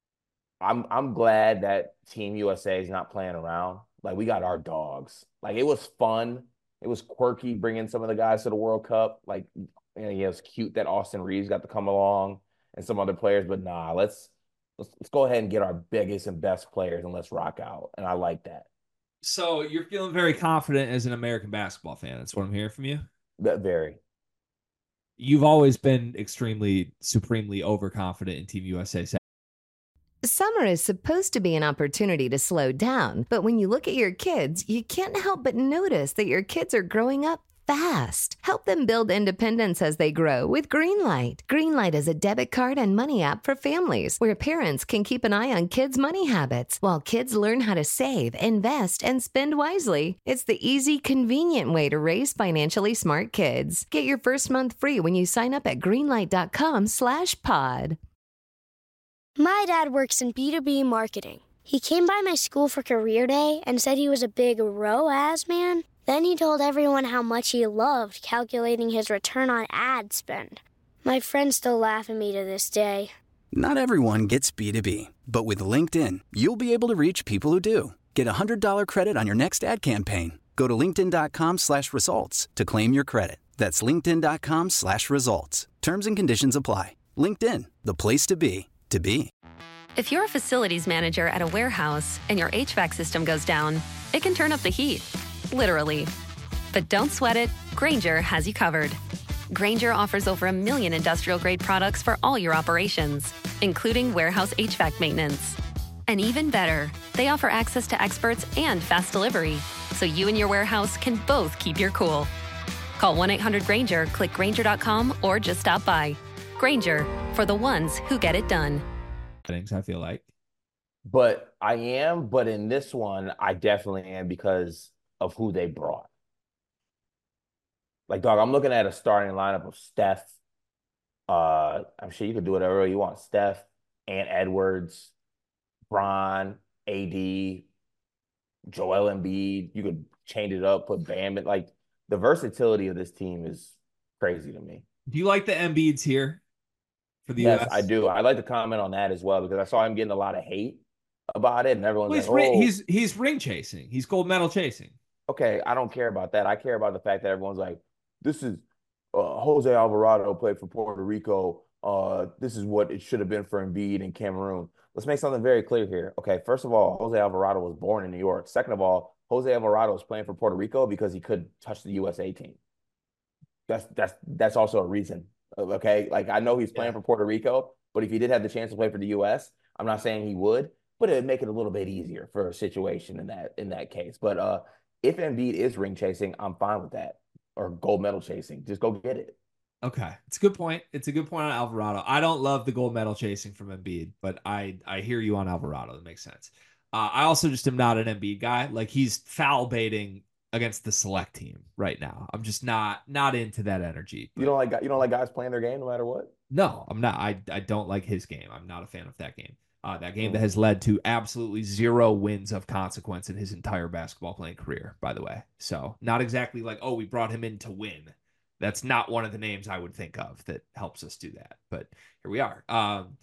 I'm I'm glad that Team U S A is not playing around. Like we got our dogs. Like it was fun. It was quirky bringing some of the guys to the World Cup. Like you know, yeah, it was cute that Austin Reeves got to come along and some other players. But nah, let's let's let's go ahead and get our biggest and best players and let's rock out. And I like that.
So you're feeling very confident as an American basketball fan. That's what I'm hearing from you.
That very.
You've always been extremely, supremely overconfident in Team U S A.
Summer is supposed to be an opportunity to slow down, but when you look at your kids, you can't help but notice that your kids are growing up fast. Help them build independence as they grow with Greenlight. Greenlight is a debit card and money app for families where parents can keep an eye on kids' money habits while kids learn how to save, invest, and spend wisely. It's the easy, convenient way to raise financially smart kids. Get your first month free when you sign up at greenlight.com slash pod.
My dad works in B two B marketing. He came by my school for career day and said he was a big R O A S man. Then he told everyone how much he loved calculating his return on ad spend. My friends still laugh at me to this day.
Not everyone gets B two B, but with LinkedIn, you'll be able to reach people who do. Get a one hundred dollars credit on your next ad campaign. Go to linkedin.com slash results to claim your credit. That's linkedin.com slash results. Terms and conditions apply. LinkedIn, the place to be, to be.
If you're a facilities manager at a warehouse and your H V A C system goes down, it can turn up the heat, literally. But don't sweat it, Grainger has you covered. Grainger offers over a million industrial-grade products for all your operations, including warehouse H V A C maintenance. And even better, they offer access to experts and fast delivery, so you and your warehouse can both keep your cool. Call one eight hundred Grainger, click Grainger dot com, or just stop by. Grainger, for the ones who get it done.
Things I feel like.
But I am, but in this one, I definitely am because of who they brought. Like, dog, I'm looking at a starting lineup of Steph, Uh, I'm sure you could do whatever you want. Steph, Ant Edwards, Bron, A D, Joel Embiid. You could change it up, put Bam in. Like, the versatility of this team is crazy to me.
Do you like the Embiids here for the
Yes,
U S?
I do. I'd like to comment on that as well because I saw him getting a lot of hate about it, and everyone's
Well, he's,
like,
ring,
"Oh,
he's he's ring chasing. He's gold medal chasing.
okay." I don't care about that. I care about the fact that everyone's like, "This is uh, Jose Alvarado played for Puerto Rico. Uh, this is what it should have been for Embiid in Cameroon." Let's make something very clear here. Okay, first of all, Jose Alvarado was born in New York. Second of all, Jose Alvarado was playing for Puerto Rico because he couldn't touch the U S A team. That's that's that's also a reason. Okay, like I know he's playing yeah. for Puerto Rico, but if he did have the chance to play for the U S, I'm not saying he would, but it'd make it a little bit easier for a situation in that in that case. But uh, if Embiid is ring chasing, I'm fine with that, or gold medal chasing. Just go get it.
Okay, it's a good point. It's a good point on Alvarado. I don't love the gold medal chasing from Embiid, but I I hear you on Alvarado. That makes sense. Uh, I also just am not an Embiid guy. Like, he's foul baiting against the select team right now. I'm just not not into that energy.
But you don't like you don't like guys playing their game no matter what?
No, I'm not. I I don't like his game. I'm not a fan of that game. Uh, that game that has led to absolutely zero wins of consequence in his entire basketball playing career, by the way. So not exactly like, oh, we brought him in to win. That's not one of the names I would think of that helps us do that. But here we are. Um,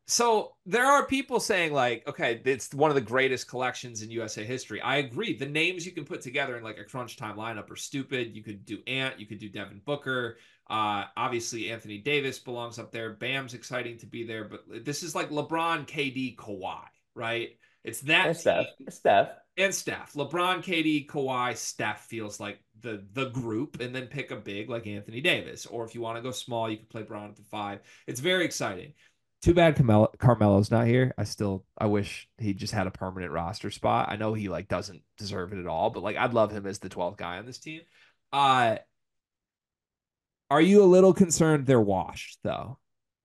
so there are people saying, like, okay, it's one of the greatest collections in U S A history. I agree. The names you can put together in like a crunch time lineup are stupid. You could do Ant, you could do Devin Booker. Uh, obviously, Anthony Davis belongs up there. Bam's exciting to be there, but this is like LeBron, K D, Kawhi, right? It's that
and Steph,
team.
Steph,
and Steph. LeBron, K D, Kawhi, Steph feels like the the group, and then pick a big like Anthony Davis. Or if you want to go small, you can play Bron at the five. It's very exciting. Too bad Carmelo, Carmelo's not here. I still, I wish he just had a permanent roster spot. I know he like doesn't deserve it at all, but like I'd love him as the twelfth guy on this team. Uh, are you a little concerned they're washed though?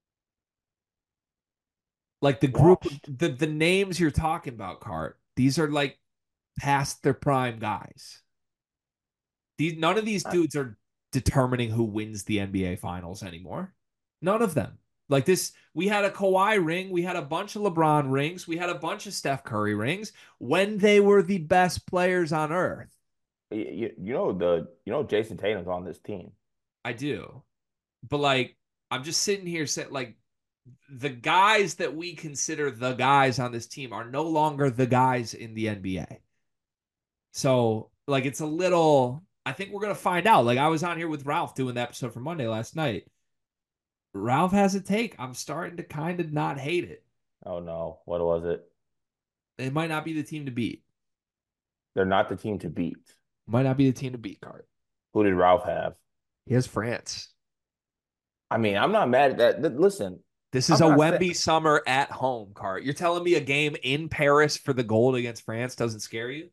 Like the group, washed. the the names you're talking about, Cart, these are like past their prime guys. These none of these dudes are determining who wins the N B A Finals anymore. None of them. Like this, we had a Kawhi ring, we had a bunch of LeBron rings, we had a bunch of Steph Curry rings when they were the best players on earth.
You, you know the you know Jason Tatum's on this team.
I do, but like I'm just sitting here saying, like, the guys that we consider the guys on this team are no longer the guys in the N B A. So like it's a little. I think we're gonna find out. Like I was on here with Ralph doing the episode for Monday last night. Ralph has a take. I'm starting to kind of not hate it.
Oh no, what was it?
It might not be the team to beat.
They're not the team to beat.
Might not be the team to beat, Cart.
Who did Ralph have?
He has France.
I mean, I'm not mad at that. Listen,
this is I'm a Wemby saying... summer at home, Cart. You're telling me a game in Paris for the gold against France doesn't scare you?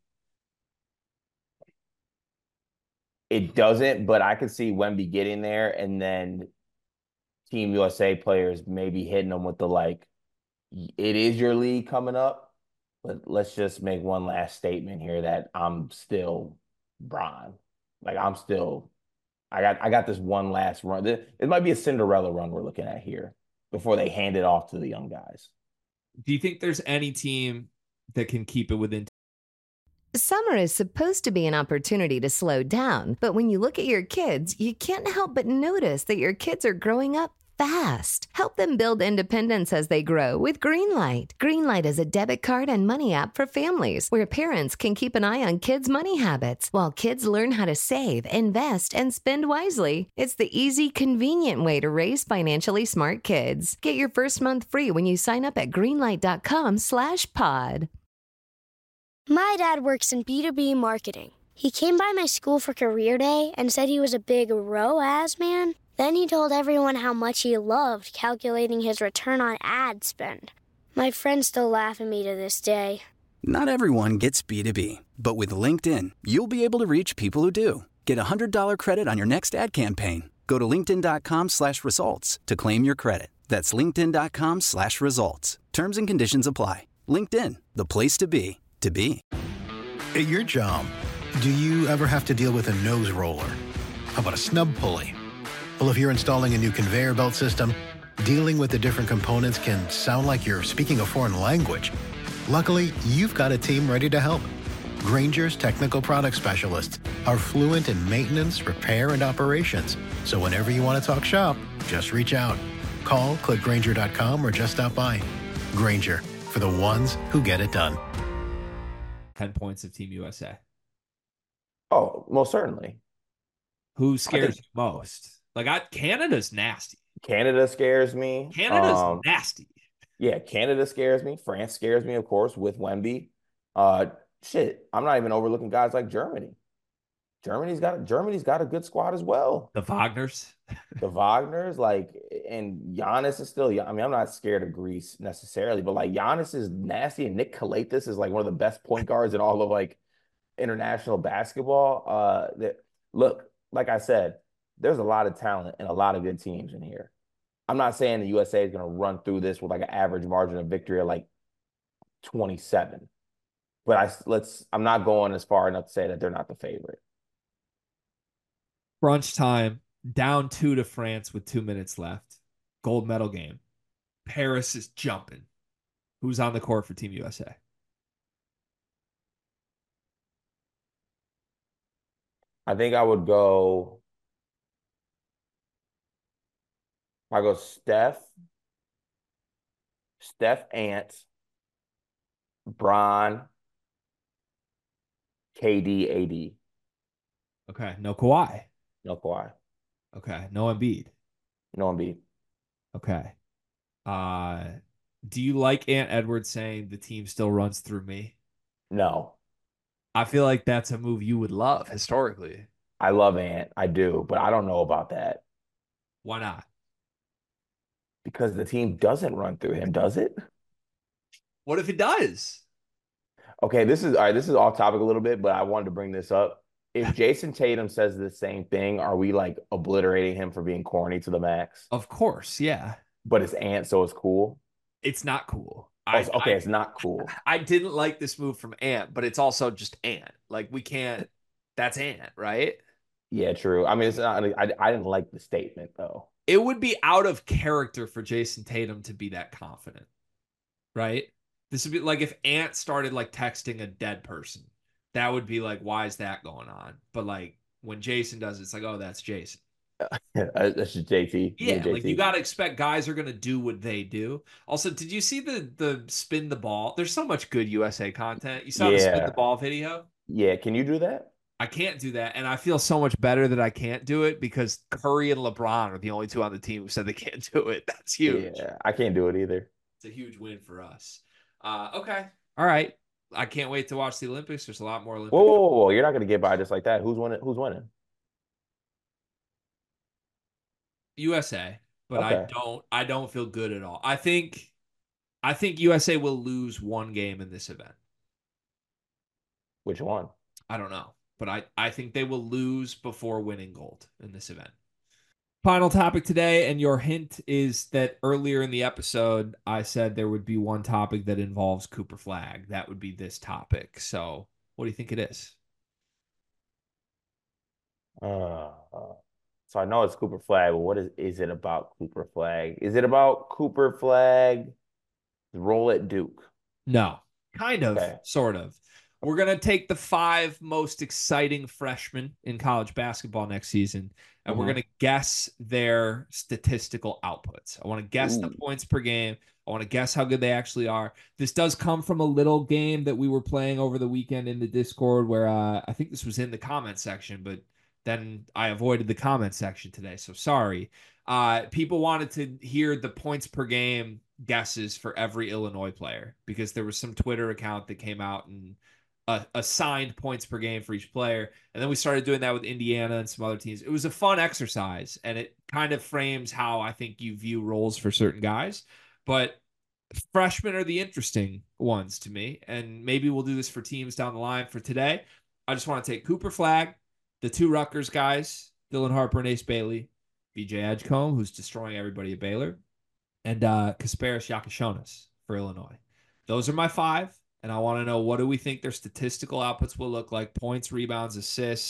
It doesn't, but I could see Wemby getting there and then Team U S A players maybe hitting them with the, like, it is your league coming up, but let's just make one last statement here that I'm still Bron. Like, I'm still, I got I got this one last run. It might be a Cinderella run we're looking at here before they hand it off to the young guys.
Do you think there's any team that can keep it within?
Summer is supposed to be an opportunity to slow down, but when you look at your kids, you can't help but notice that your kids are growing up fast. Help them build independence as they grow with Greenlight. Greenlight is a debit card and money app for families where parents can keep an eye on kids' money habits while kids learn how to save, invest, and spend wisely. It's the easy, convenient way to raise financially smart kids. Get your first month free when you sign up at greenlight.com slash pod.
My dad works in B two B marketing. He came by my school for career day and said he was a big R O A S man. Then he told everyone how much he loved calculating his return on ad spend. My friends still laugh at me to this day.
Not everyone gets B two B, but with LinkedIn, you'll be able to reach people who do. Get a one hundred dollars credit on your next ad campaign. Go to linkedin.com slash results to claim your credit. That's linkedin.com slash results. Terms and conditions apply. LinkedIn, the place to be, to be.
At your job, do you ever have to deal with a nose roller? How about a snub pulley? Well, if you're installing a new conveyor belt system, dealing with the different components can sound like you're speaking a foreign language. Luckily, you've got a team ready to help. Grainger's technical product specialists are fluent in maintenance, repair, and operations. So whenever you want to talk shop, just reach out. Call, click Grainger dot com, or just stop by. Grainger, for the ones who get it done.
ten points of Team U S A.
Oh, most certainly.
Who scares
think-
you most? Like, I, Canada's nasty.
Canada scares me.
Canada's
Um,
nasty.
Yeah, Canada scares me. France scares me, of course, with Wemby. Uh, shit, I'm not even overlooking guys like Germany. Germany's got Germany's got a good squad as well.
The Wagners.
The Wagners, like, and Giannis is still. I mean, I'm not scared of Greece necessarily, but like Giannis is nasty, and Nick Kalatis is like one of the best point guards in all of like international basketball. Uh, that look, like I said, there's a lot of talent and a lot of good teams in here. I'm not saying the U S A is going to run through this with like an average margin of victory of like twenty-seven, but I let's. I'm not going as far enough to say that they're not the favorite.
Crunch time. Down two to France with two minutes left. Gold medal game. Paris is jumping. Who's on the court for Team U S A?
I think I would go. I go Steph, Steph Ant, Bron, K D, A D.
Okay, no Kawhi.
No Kawhi.
Okay, no Embiid.
No Embiid.
Okay. Uh, do you like Ant Edwards saying the team still runs through me?
No.
I feel like that's a move you would love historically.
I love Ant. I do, but I don't know about that.
Why not?
Because the team doesn't run through him, does it?
What if it does?
Okay, this is all right. This is off topic a little bit, but I wanted to bring this up. If Jason Tatum says the same thing, are we like obliterating him for being corny to the max?
Of course, yeah.
But it's Ant, so it's cool.
It's not cool.
Oh,
I,
it's- okay,
I,
it's not cool.
I didn't like this move from Ant, but it's also just Ant. Like, we can't. That's Ant, right?
Yeah, true. I mean, it's not. I, I didn't like the statement though.
It would be out of character for Jason Tatum to be that confident, right? This would be like if Ant started like texting a dead person. That would be like, why is that going on? But like when Jason does it, it's like, oh, that's Jason.
That's just J T.
Yeah,
J T.
like you got to expect guys are going to do what they do. Also, did you see the the spin the ball? There's so much good U S A content. You saw the spin
Yeah.
the ball video?
Yeah, can you do that?
I can't do that. And I feel so much better that I can't do it because Curry and LeBron are the only two on the team who said they can't do it. That's huge.
Yeah, I can't do it either.
It's a huge win for us. Uh, okay. All right. I can't wait to watch the Olympics. There's a lot more Olympics.
Whoa, whoa, whoa, whoa. You're not going to get by just like that. Who's winning? Who's winning?
U S A, but I
Okay.
don't I don't feel good at all. I think I think U S A will lose one game in this event.
Which one?
I don't know, but I, I think they will lose before winning gold in this event. Final topic today, and your hint is that earlier in the episode, I said there would be one topic that involves Cooper Flag. That would be this topic. So what do you think it is?
Uh, so I know it's Cooper Flag, but what is is it about Cooper Flag? Is it about Cooper Flag role at Duke?
No, kind of,
Okay.
sort of. We're going to take the five most exciting freshmen in college basketball next season, and we're
Mhm.
going to guess their statistical outputs. I want to guess the
Ooh.
points per game. I want to guess how good they actually are. This does come from a little game that we were playing over the weekend in the Discord where uh, I think this was in the comment section, but then I avoided the comment section today, so sorry. Uh, people wanted to hear the points per game guesses for every Illinois player because there was some Twitter account that came out and uh, assigned points per game for each player. And then we started doing that with Indiana and some other teams. It was a fun exercise, and it kind of frames how I think you view roles for certain guys. But freshmen are the interesting ones to me, and maybe we'll do this for teams down the line. For today, I just want to take Cooper Flag, the two Rutgers guys, Dylan Harper and Ace Bailey, B J Edgecombe, who's destroying everybody at Baylor, and uh, Kasparis Yakashonas for Illinois. Those are my five, and I want to know what do we think their statistical outputs will look like, points, rebounds, assists,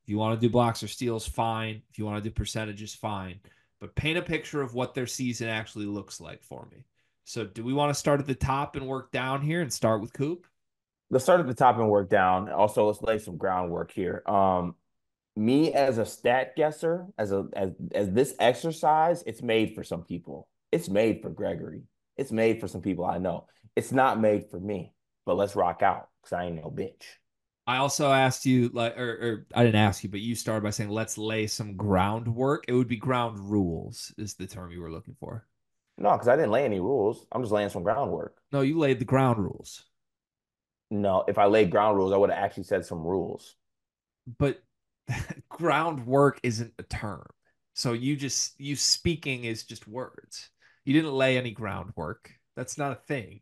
If you want to do blocks or steals, fine. If you want to do percentages, fine. But paint a picture of what their season actually looks like for me. So do we want to start at the top and work down here and start with Coop?
Let's start at the top and work down. Also, let's lay some groundwork here. Um, me as a stat guesser, as a as as this exercise, it's made for some people. It's made for Gregory. It's made for some people I know. It's not made for me. But let's rock out because I ain't no bitch.
I also asked you, like, or, or I didn't ask you, but you started by saying, let's lay some groundwork. It would be ground rules is the term you were looking for.
No, because I didn't lay any rules. I'm just laying some groundwork.
No, you laid the ground rules.
No, if I laid ground rules, I would have actually said some rules.
But groundwork isn't a term. So you just, you speaking is just words. You didn't lay any groundwork. That's not a thing.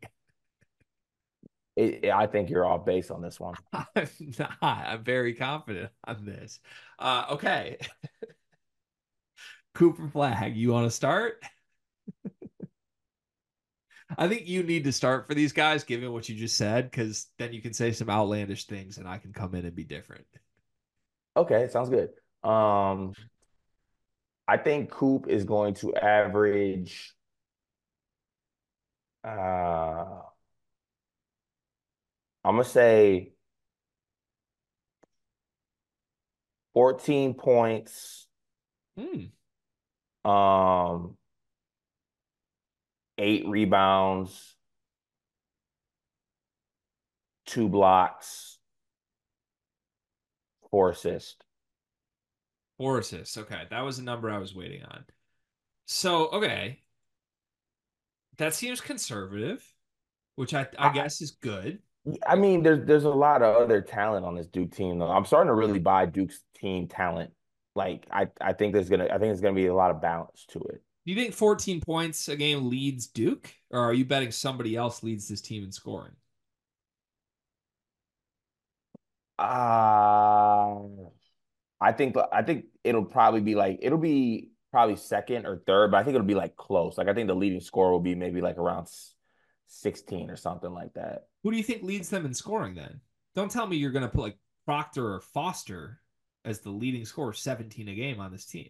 It, I think you're off base on this one.
I'm not. I'm very confident on this. Uh, okay. Cooper Flagg, you want to start? I think you need to start for these guys, given what you just said, because then you can say some outlandish things and I can come in and be different.
Okay, sounds good. Um, I think Coop is going to average uh I'm gonna say fourteen points.
Hmm.
Um, eight rebounds, two blocks, four assists.
Four assists. Okay, that was a number I was waiting on. So, okay. That seems conservative, which I, I guess is good.
I mean, there's there's a lot of other talent on this Duke team, though. I'm starting to really buy Duke's team talent. Like, I, I think there's gonna I think there's gonna be a lot of balance to it.
Do you think fourteen points a game leads Duke, or are you betting somebody else leads this team in scoring?
Uh, I think I think it'll probably be like it'll be probably second or third, but I think it'll be like close. Like I think the leading score will be maybe like around sixteen or something like that.
Who do you think leads them in scoring then? Don't tell me you're going to put like Proctor or Foster as the leading scorer, seventeen a game on this team.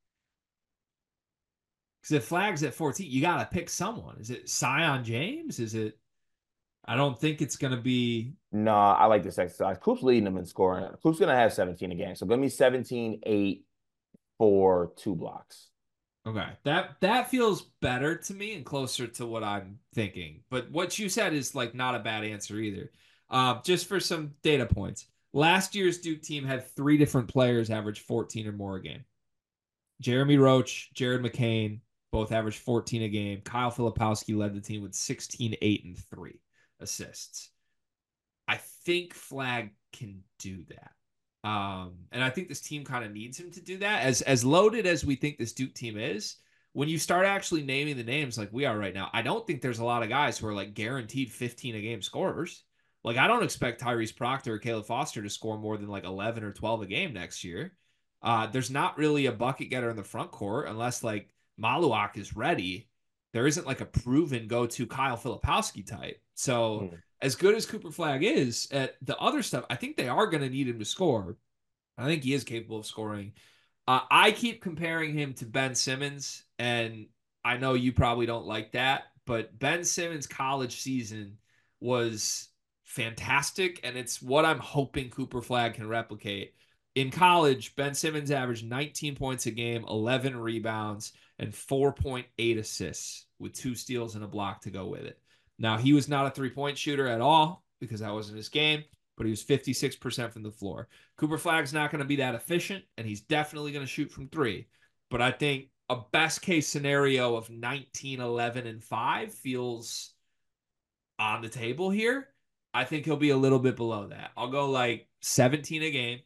Because if Flagg's at fourteen, you got to pick someone. Is it Sion James? Is it? I don't think it's going to be.
No, I like this exercise. Coop's leading them in scoring. Coop's going to have seventeen a game. So give me seventeen, eight, four, two blocks.
Okay. That that feels better to me and closer to what I'm thinking. But what you said is like not a bad answer either. Uh, just for some data points. Last year's Duke team had three different players average fourteen or more a game. Jeremy Roach, Jared McCain, both averaged fourteen a game. Kyle Filipowski led the team with sixteen, eight, and three assists. I think Flagg can do that. Um, and I think this team kind of needs him to do that. As as loaded as we think this Duke team is, when you start actually naming the names like we are right now, I don't think there's a lot of guys who are like guaranteed fifteen a game scorers. Like I don't expect Tyrese Proctor or Caleb Foster to score more than like eleven or twelve a game next year. Uh, there's not really a bucket getter in the front court unless like Maluak is ready. There isn't like a proven go-to Kyle Filipowski type. So mm. as good as Cooper Flagg is at the other stuff, I think they are going to need him to score. I think he is capable of scoring. Uh, I keep comparing him to Ben Simmons, and I know you probably don't like that, but Ben Simmons' college season was fantastic, and it's what I'm hoping Cooper Flagg can replicate. In college, Ben Simmons averaged nineteen points a game, eleven rebounds, and four point eight assists with two steals and a block to go with it. Now, he was not a three-point shooter at all because that wasn't his game, but he was fifty-six percent from the floor. Cooper Flagg's not going to be that efficient, and he's definitely going to shoot from three. But I think a best-case scenario of nineteen, eleven, and five feels on the table here. I think he'll be a little bit below that. I'll go like seventeen a game.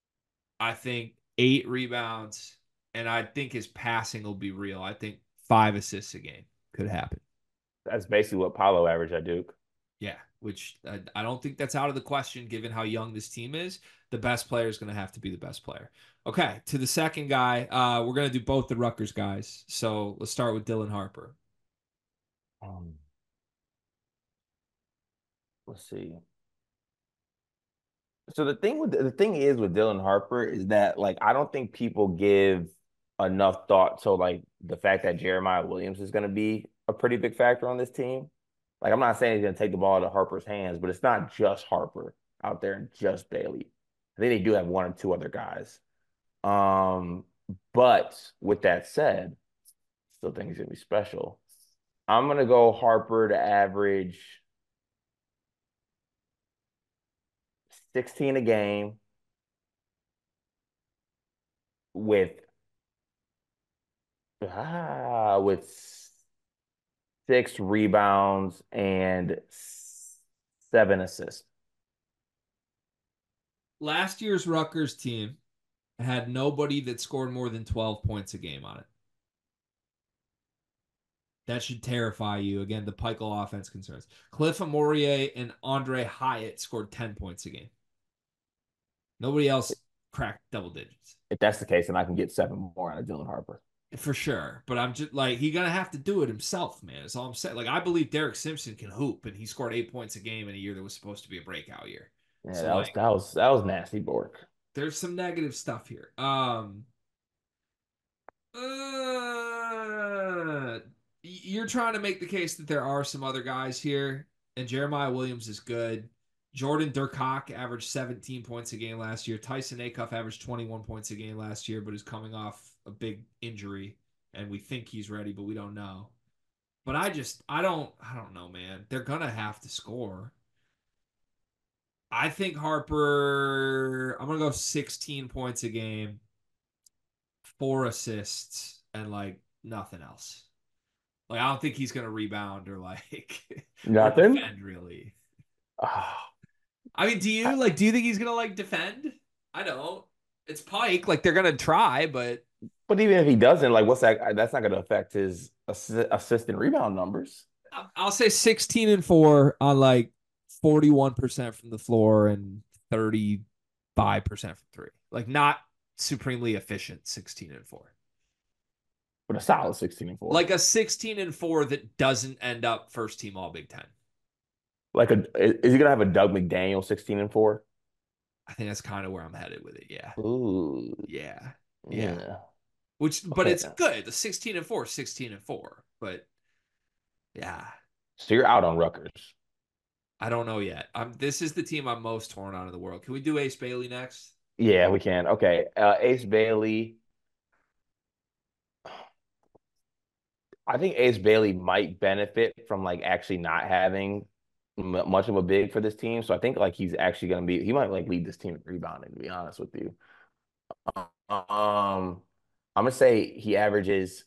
I think eight rebounds, and I think his passing will be real. I think five assists a game could happen.
That's basically what Paolo averaged at Duke.
Yeah, which I, I don't think that's out of the question given how young this team is. The best player is going to have to be the best player. Okay, to the second guy, uh, we're going to do both the Rutgers guys. So let's start with Dylan Harper.
Um, let's see. So the thing with the thing is with Dylan Harper is that like I don't think people give enough thought to like the fact that Jeremiah Williams is going to be a pretty big factor on this team. Like I'm not saying he's going to take the ball out of Harper's hands, but it's not just Harper out there and just Bailey. I think they do have one or two other guys. Um, but with that said, still think he's going to be special. I'm going to go Harper to average sixteen a game with ah, with six rebounds and seven assists.
Last year's Rutgers team had nobody that scored more than twelve points a game on it. That should terrify you. Again, the Pikel offense concerns. Cliff Amourier and Andre Hyatt scored ten points a game. Nobody else cracked double digits.
If that's the case, then I can get seven more out of Dylan Harper.
For sure. But I'm just like, he's going to have to do it himself, man. That's all I'm saying. Like, I believe Derek Simpson can hoop, and he scored eight points a game in a year that was supposed to be a breakout year.
Yeah,
so
that
like,
was that was that was nasty work.
There's some negative stuff here. Um, uh, you're trying to make the case that there are some other guys here, and Jeremiah Williams is good. Jordan Durkak averaged seventeen points a game last year. Tyson Acuff averaged twenty-one points a game last year, but is coming off a big injury, and we think he's ready, but we don't know. But I just, I don't, I don't know, man. They're gonna have to score. I think Harper, I'm going to go sixteen points a game, four assists, and, like, nothing else. Like, I don't think he's going to rebound or, like,
nothing?
Or defend, really.
Oh.
I mean, do you, like, do you think he's going to, like, defend? I don't. It's Pike. Like, they're going to try, but.
But even if he doesn't, like, what's that? That's not going to affect his assist and rebound numbers.
I'll say sixteen and four on, like, forty-one percent from the floor and thirty-five percent from three. Like, not supremely efficient sixteen and four.
But a solid sixteen and four.
Like a sixteen and four that doesn't end up first team all Big Ten.
Like, a is he going to have a Doug McDaniel sixteen and four?
I think that's kind of where I'm headed with it. Yeah.
Ooh.
Yeah. Yeah.
yeah.
Which, but
okay.
It's good. The sixteen and four, sixteen and four. But yeah.
So you're out on Rutgers.
I don't know yet. I'm, this is the team I'm most torn on in the world. Can we do Ace Bailey next?
Yeah, we can. Okay. Uh, Ace Bailey. I think Ace Bailey might benefit from like actually not having m- much of a big for this team. So I think like he's actually going to be, he might like lead this team in rebounding, to be honest with you. Um, I'm going to say he averages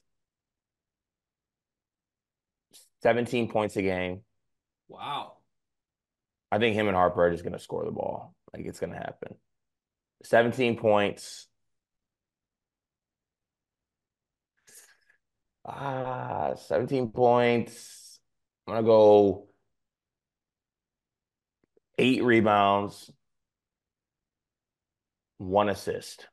seventeen points a game.
Wow.
I think him and Harper are just going to score the ball. Like it's going to happen. seventeen points. Ah, seventeen points. I'm going to go eight rebounds, one assist.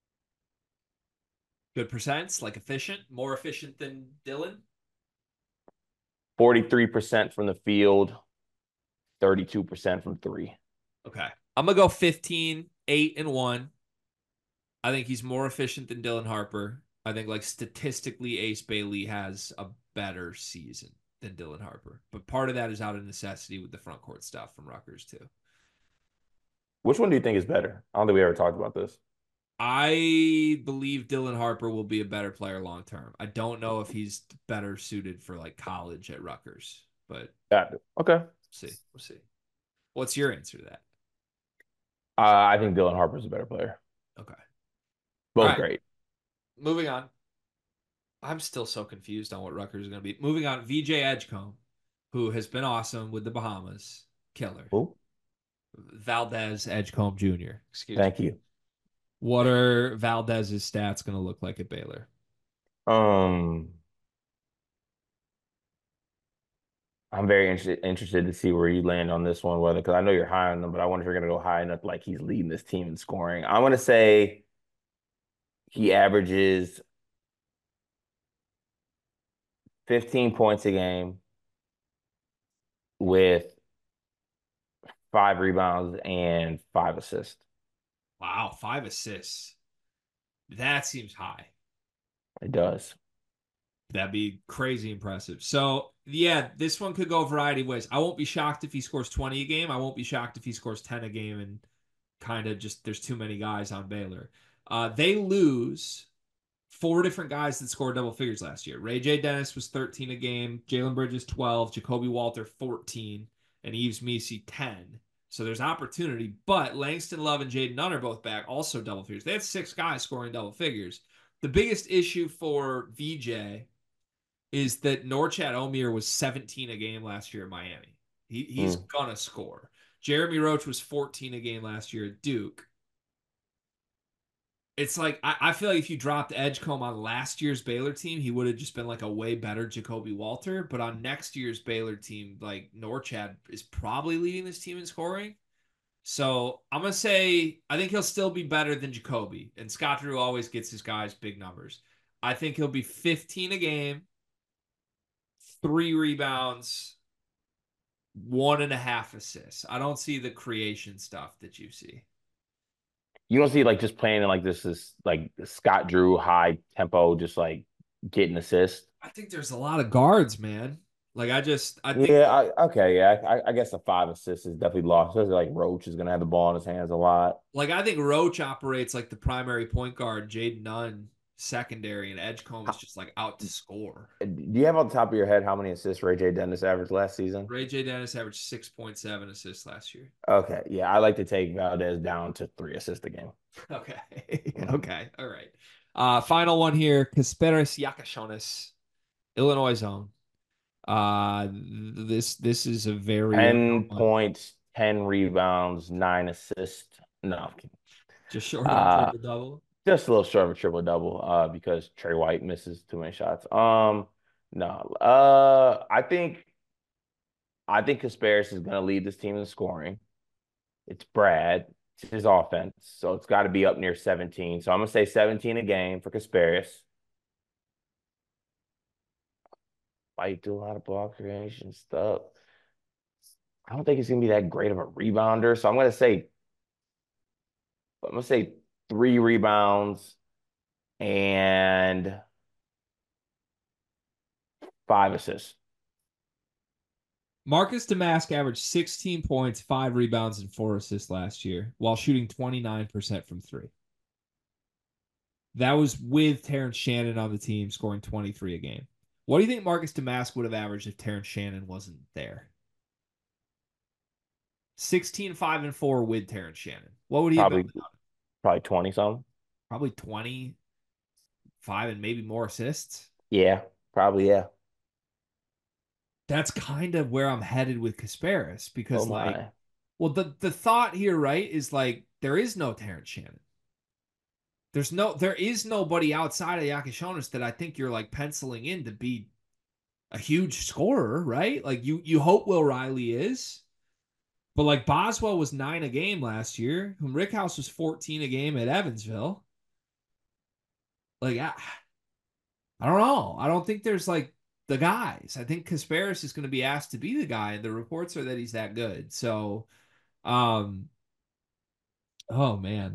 Good percents, like efficient, more efficient than Dylan?
forty-three percent from the field, thirty-two percent from three.
Okay. I'm going to go fifteen, eight, and one. I think he's more efficient than Dylan Harper. I think, like, statistically, Ace Bailey has a better season than Dylan Harper. But part of that is out of necessity with the front court stuff from Rutgers, too.
Which one do you think is better? I don't think we ever talked about this.
I believe Dylan Harper will be a better player long term. I don't know if he's better suited for, like, college at Rutgers. But
Got it. Okay.
We'll see. We'll see. What's your answer to that?
Uh, I think Dylan Harper's a better player.
Okay.
Both
right.
great.
Moving on. I'm still so confused on what Rutgers is going to be. Moving on, V J Edgecombe, who has been awesome with the Bahamas. Killer.
Who?
Valdez Edgecombe Junior Excuse
Thank
me.
you.
What are Valdez's stats going to look like at Baylor?
Um, I'm very interested interested to see where you land on this one, whether because I know you're high on him, but I wonder if you're going to go high enough like he's leading this team in scoring. I want to say he averages fifteen points a game with five rebounds, and five assists.
Wow, five assists. That seems high.
It does.
That'd be crazy impressive. So, yeah, this one could go a variety of ways. I won't be shocked if he scores twenty a game. I won't be shocked if he scores ten a game and kind of just there's too many guys on Baylor. Uh, they lose four different guys that scored double figures last year. Ray J. Dennis was thirteen a game, Jalen Bridges twelve, Jacoby Walter fourteen, and Yves Missi ten. So there's opportunity, but Langston Love and Jaden Nunn are both back, also double figures. They had six guys scoring double figures. The biggest issue for V J is that Norchad Omier was seventeen a game last year at Miami. He, he's mm. going to score. Jeremy Roach was fourteen a game last year at Duke. It's like, I, I feel like if you dropped Edgecombe on last year's Baylor team, he would have just been like a way better Jacoby Walter. But on next year's Baylor team, like Norchad is probably leading this team in scoring. So I'm going to say, I think he'll still be better than Jacoby. And Scott Drew always gets his guys big numbers. I think he'll be fifteen a game, three rebounds, one and a half assists. I don't see the creation stuff that you see.
You don't see like just playing in like this is like Scott Drew high tempo, just like getting assists.
I think there's a lot of guards, man. Like I just, I think.
Yeah, I, okay, yeah. I, I guess the five assists is definitely lost. Especially like Roach is gonna have the ball in his hands a lot.
Like I think Roach operates like the primary point guard, Jaden Nunn secondary, and Edgecombe is just like out to score.
Do you have on the top of your head how many assists Ray J. Dennis averaged last season?
Ray J. Dennis averaged six point seven assists last year.
Okay, yeah, I like to take Valdez down to three assists a game.
Okay, okay, all right. Uh, final one here: Kasparis Yakashonis, Illinois zone. Uh, this this is a very
ten points, ten rebounds, nine assists. No,
just short of
uh,
triple double.
Just a little short of a triple double, uh, because Trey White misses too many shots. Um, no, uh, I think, I think Kasparis is going to lead this team in scoring. It's Brad, it's his offense, so it's got to be up near seventeen. So I'm gonna say seventeen a game for Kasparis. White do a lot of ball creation stuff. I don't think he's gonna be that great of a rebounder, so I'm gonna say, I'm gonna say. Three rebounds and five assists.
Marcus Damask averaged sixteen points, five rebounds, and four assists last year while shooting twenty-nine percent from three. That was with Terrence Shannon on the team scoring twenty-three a game. What do you think Marcus Damask would have averaged if Terrence Shannon wasn't there? sixteen, five, and four with Terrence Shannon. What would he
Probably.
have been?
Probably twenty something.
Probably twenty, five, and maybe more assists.
Yeah, probably, yeah.
That's kind of where I'm headed with Kasparis because,
oh
like, well, the, the thought here, right, is like there is no Terrence Shannon. There's no, there is nobody outside of Yakashonis that I think you're like penciling in to be a huge scorer, right? Like you, you hope Will Riley is. But like Boswell was nine a game last year. Rickhouse was fourteen a game at Evansville. Like, I, I don't know. I don't think there's like the guys. I think Kasparis is going to be asked to be the guy. And the reports are that he's that good. So, um, oh man.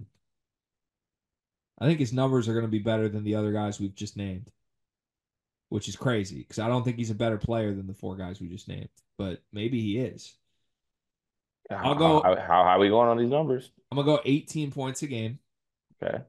I think his numbers are going to be better than the other guys we've just named, which is crazy because I don't think he's a better player than the four guys we just named, but maybe he is. I'll go.
How, how, how are we going on these numbers?
I'm gonna go eighteen points a game.
Okay.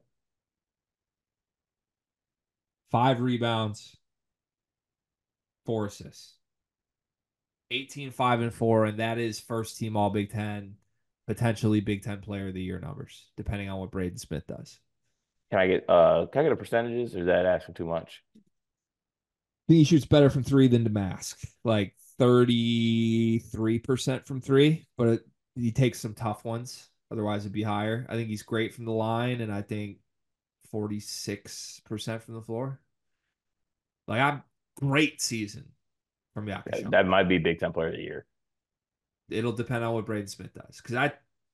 Five rebounds, four assists. eighteen, five, and four, and that is first team All Big Ten, potentially Big Ten Player of the Year numbers, depending on what Braden Smith does.
Can I get uh? Can I get the percentages, or is that asking too much?
I think he shoots better from three than Damask, like thirty-three percent from three, but it, he takes some tough ones. Otherwise, it'd be higher. I think he's great from the line, and I think forty-six percent from the floor. Like, I'm great season from Yakashonis.
That, that might be Big Ten Player of the Year.
It'll depend on what Braden Smith does. Because I...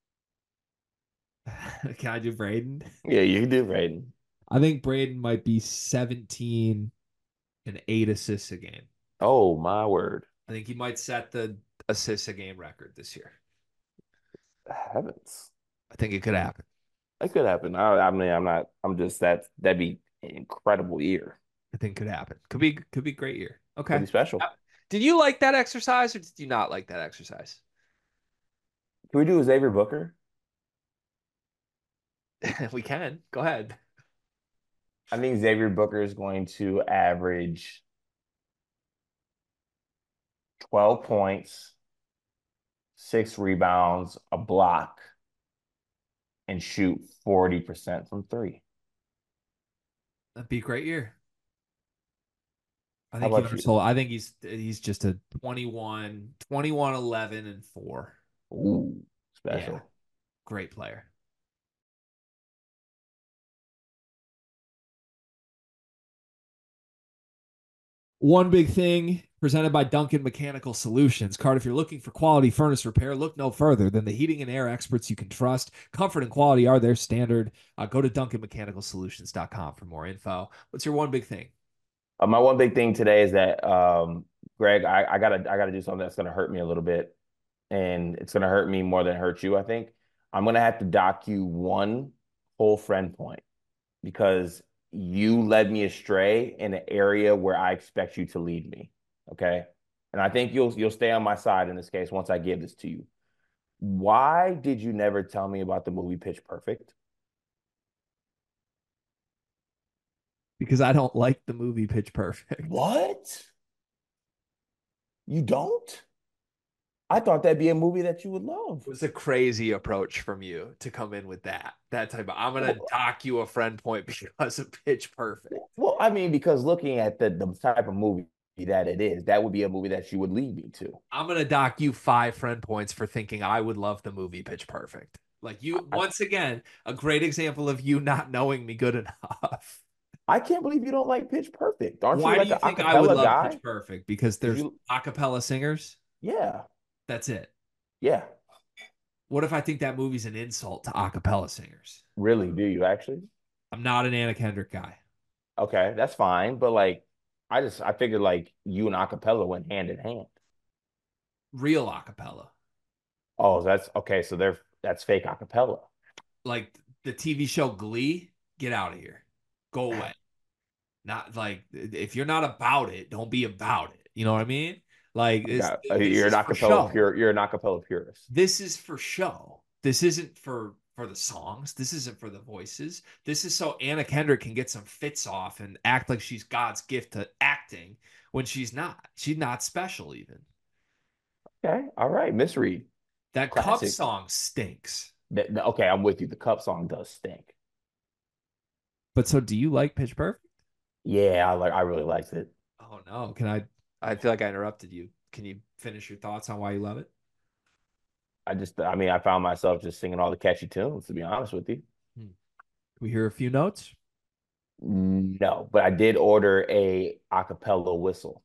Can I do Braden?
Yeah, you can do Braden.
I think Braden might be seventeen and eight assists a game.
Oh, my word.
I think he might set the assists a game record this year.
Heavens.
I think it could happen.
That could happen. I, I mean, I'm not, I'm just that, that'd be an incredible year.
I think it could happen. Could be could be a great year. Okay.
Could be special.
Uh, Did you like that exercise or did you not like that exercise?
Can we do Xavier Booker?
We can. Go ahead.
I think Xavier Booker is going to average twelve points, six rebounds, a block, and shoot forty percent from three.
That'd be a great year. I
How
think you
about you?
undersold. I think he's he's just a twenty-one, twenty-one, eleven, and four.
Ooh, special.
Yeah. Great player. One big thing presented by Duncan Mechanical Solutions. Card, if you're looking for quality furnace repair, look no further than the heating and air experts you can trust. Comfort and quality are their standard. Uh, go to duncan mechanical solutions dot com for more info. What's your one big thing?
Uh, my one big thing today is that, um, Greg, I, I gotta I gotta do something that's gonna hurt me a little bit, and it's gonna hurt me more than hurt you. I think I'm gonna have to dock you one whole friend point because you led me astray in an area where I expect you to lead me. Okay. And I think you'll you'll stay on my side in this case once I give this to you. Why did you never tell me about the movie Pitch Perfect?
Because I don't like the movie Pitch Perfect.
What? You don't? I thought that'd be a movie that you would love.
It was a crazy approach from you to come in with that. That type of, I'm going to dock you a friend point because of Pitch Perfect.
Well, I mean, because looking at the, the type of movie that it is, that would be a movie that you would lead me to.
I'm going to dock you five friend points for thinking I would love the movie Pitch Perfect. Like you, I, once again, a great example of you not knowing me good enough.
I can't believe you don't like Pitch Perfect. Aren't
Why
you like
do you think
an
I would love
guy?
Pitch Perfect? Because there's
you...
acapella singers?
Yeah.
That's it.
Yeah.
What if I think that movie's an insult to acapella singers?
Really? Do you actually?
I'm not an Anna Kendrick guy.
Okay, that's fine. But like, I just, I figured like you and acapella went hand in hand.
Real acapella.
Oh, that's okay. So they're, that's fake acapella.
Like the T V show Glee, get out of here. Go away. Not like, if you're not about it, don't be about it. You know what I mean? Like it's,
okay. You're an acapella pure. You're an acapella purist.
This is for show. This isn't for for the songs. This isn't for the voices. This is so Anna Kendrick can get some fits off and act like she's God's gift to acting when she's not. She's not special even.
Okay, all right, misread.
That Classic. Cup song stinks.
The, the, okay, I'm with you. The Cup song does stink.
But so, do you like Pitch Perfect?
Yeah, I like. I really liked it.
Oh no! Can I? I feel like I interrupted you. Can you finish your thoughts on why you love it?
I just, I mean, I found myself just singing all the catchy tunes, to be honest with you.
Hmm. Can we hear a few notes?
No, but I did order a acapella whistle.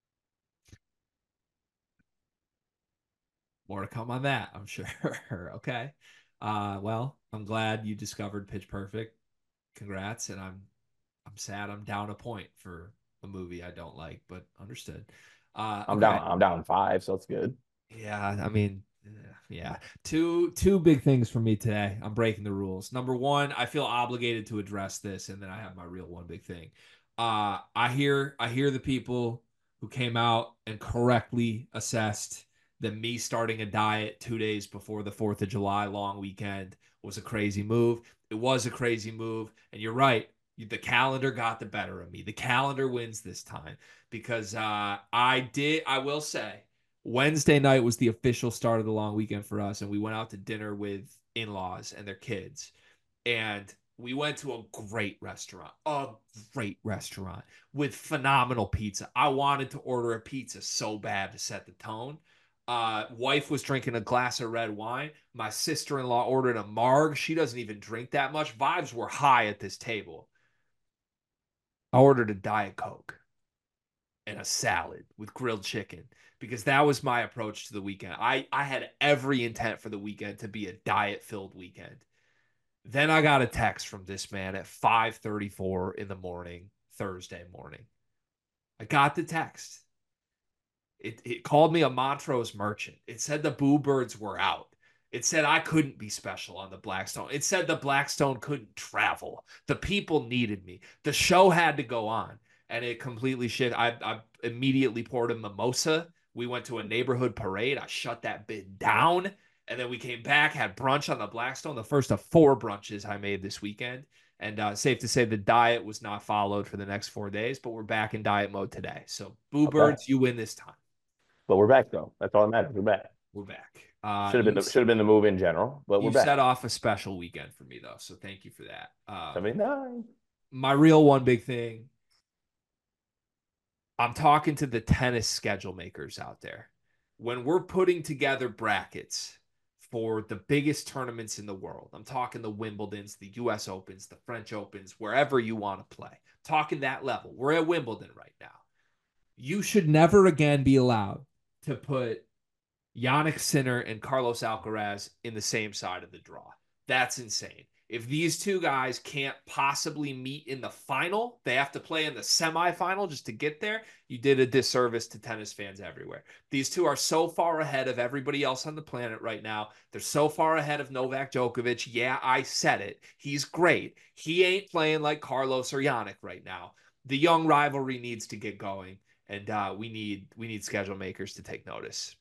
More to come on that, I'm sure. Okay. Uh, well, I'm glad you discovered Pitch Perfect. Congrats. And I'm, I'm sad I'm down a point for a movie I don't like, but understood. Uh,
I'm
okay.
down. I'm down five, so it's good.
Yeah, I mean, yeah. Two two big things for me today. I'm breaking the rules. Number one, I feel obligated to address this, and then I have my real one big thing. Uh, I hear I hear the people who came out and correctly assessed that me starting a diet two days before the fourth of July long weekend was a crazy move. It was a crazy move, and you're right. The calendar got the better of me. The calendar wins this time because uh, I did, I will say, Wednesday night was the official start of the long weekend for us, and we went out to dinner with in-laws and their kids. And we went to a great restaurant, a great restaurant with phenomenal pizza. I wanted to order a pizza so bad to set the tone. Uh, wife was drinking a glass of red wine. My sister-in-law ordered a marg. She doesn't even drink that much. Vibes were high at this table. I ordered a Diet Coke and a salad with grilled chicken because that was my approach to the weekend. I, I had every intent for the weekend to be a diet-filled weekend. Then I got a text from this man at five thirty-four in the morning, Thursday morning. I got the text. It, it called me a Montrose merchant. It said the Boo Birds were out. It said I couldn't be special on the Blackstone. It said the Blackstone couldn't travel. The people needed me. The show had to go on. And it completely shit. I, I immediately poured a mimosa. We went to a neighborhood parade. I shut that bit down. And then we came back, had brunch on the Blackstone, the first of four brunches I made this weekend. And uh, safe to say the diet was not followed for the next four days, but we're back in diet mode today. So, Boo okay. Birds, you win this time.
But we're back, though. That's all that matters. We're back.
We're back. Uh,
should have been the, should have been the move in general, but we're back.
You set off a special weekend for me, though, so thank you for that. Uh,
seventy-nine.
My real one big thing, I'm talking to the tennis schedule makers out there. When we're putting together brackets for the biggest tournaments in the world, I'm talking the Wimbledons, the U S Opens, the French Opens, wherever you want to play. I'm talking that level. We're at Wimbledon right now. You should never again be allowed to put Jannik Sinner and Carlos Alcaraz in the same side of the draw. That's insane. If these two guys can't possibly meet in the final, they have to play in the semifinal just to get there. You did a disservice to tennis fans everywhere. These two are so far ahead of everybody else on the planet right now. They're so far ahead of Novak Djokovic. Yeah, I said it. He's great. He ain't playing like Carlos or Jannik right now. The young rivalry needs to get going, and uh, we need we need schedule makers to take notice.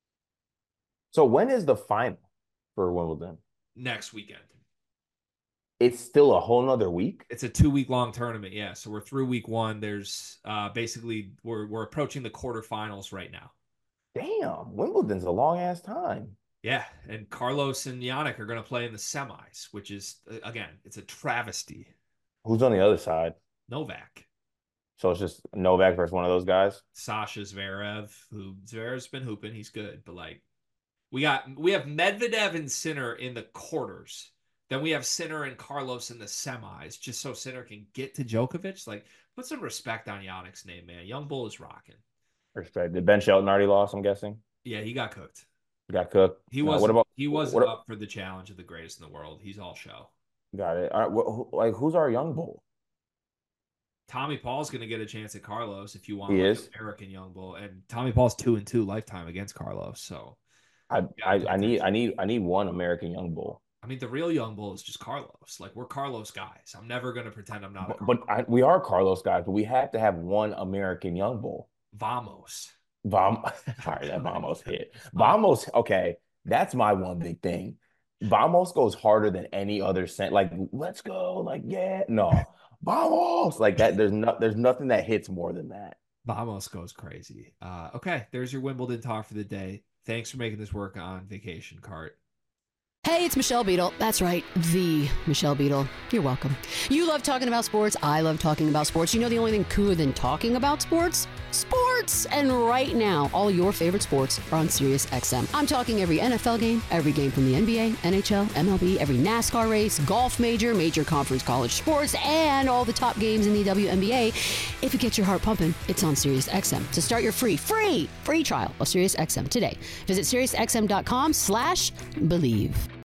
So when is the final for Wimbledon?
Next weekend.
It's still a whole nother week.
It's a two week long tournament. Yeah. So we're through week one. There's uh, basically we're, we're approaching the quarterfinals right now.
Damn. Wimbledon's a long ass time.
Yeah. And Carlos and Jannik are going to play in the semis, which is, again, it's a travesty.
Who's on the other side?
Novak.
So it's just Novak versus one of those guys?
Sasha Zverev, who Zverev's been hooping. He's good. But like we got, we have Medvedev and Sinner in the quarters. Then we have Sinner and Carlos in the semis, just so Sinner can get to Djokovic. Like, put some respect on Jannik's name, man. Young Bull is rocking.
Respect. Did Ben Shelton already lost, I'm guessing?
Yeah, he got cooked.
Got cooked?
He wasn't, uh, what about, he wasn't what, up for the challenge of the greatest in the world. He's all show.
Got it. All right, what, like, who's our Young Bull?
Tommy Paul's going to get a chance at Carlos if you want
he
like
is.
American Young Bull. And Tommy Paul's two and two lifetime against Carlos. So
I I, I need I need I need one American Young Bull.
I mean, the real Young Bull is just Carlos. Like, we're Carlos guys. I'm never going to pretend I'm not.
But, but I, we are Carlos guys, but we have to have one American Young Bull.
Vamos.
Vam- All right, that Vamos hit. Vamos, okay, that's my one big thing. Vamos goes harder than any other scent. Like, let's go. Like, yeah. No. Vamos. Like that. There's no, there's nothing that hits more than that.
Vamos goes crazy. Uh, okay, there's your Wimbledon talk for the day. Thanks for making this work on Vacation Cart.
Hey, it's Michelle Beadle. That's right, the Michelle Beadle. You're welcome. You love talking about sports. I love talking about sports. You know the only thing cooler than talking about sports? Sports! And right now, all your favorite sports are on Sirius X M. I'm talking every N F L game, every game from the N B A, N H L, M L B, every NASCAR race, golf major, major conference college sports, and all the top games in the W N B A. If it gets your heart pumping, it's on Sirius X M. To start your free, free, free trial of Sirius X M today, visit SiriusXM.com slash believe.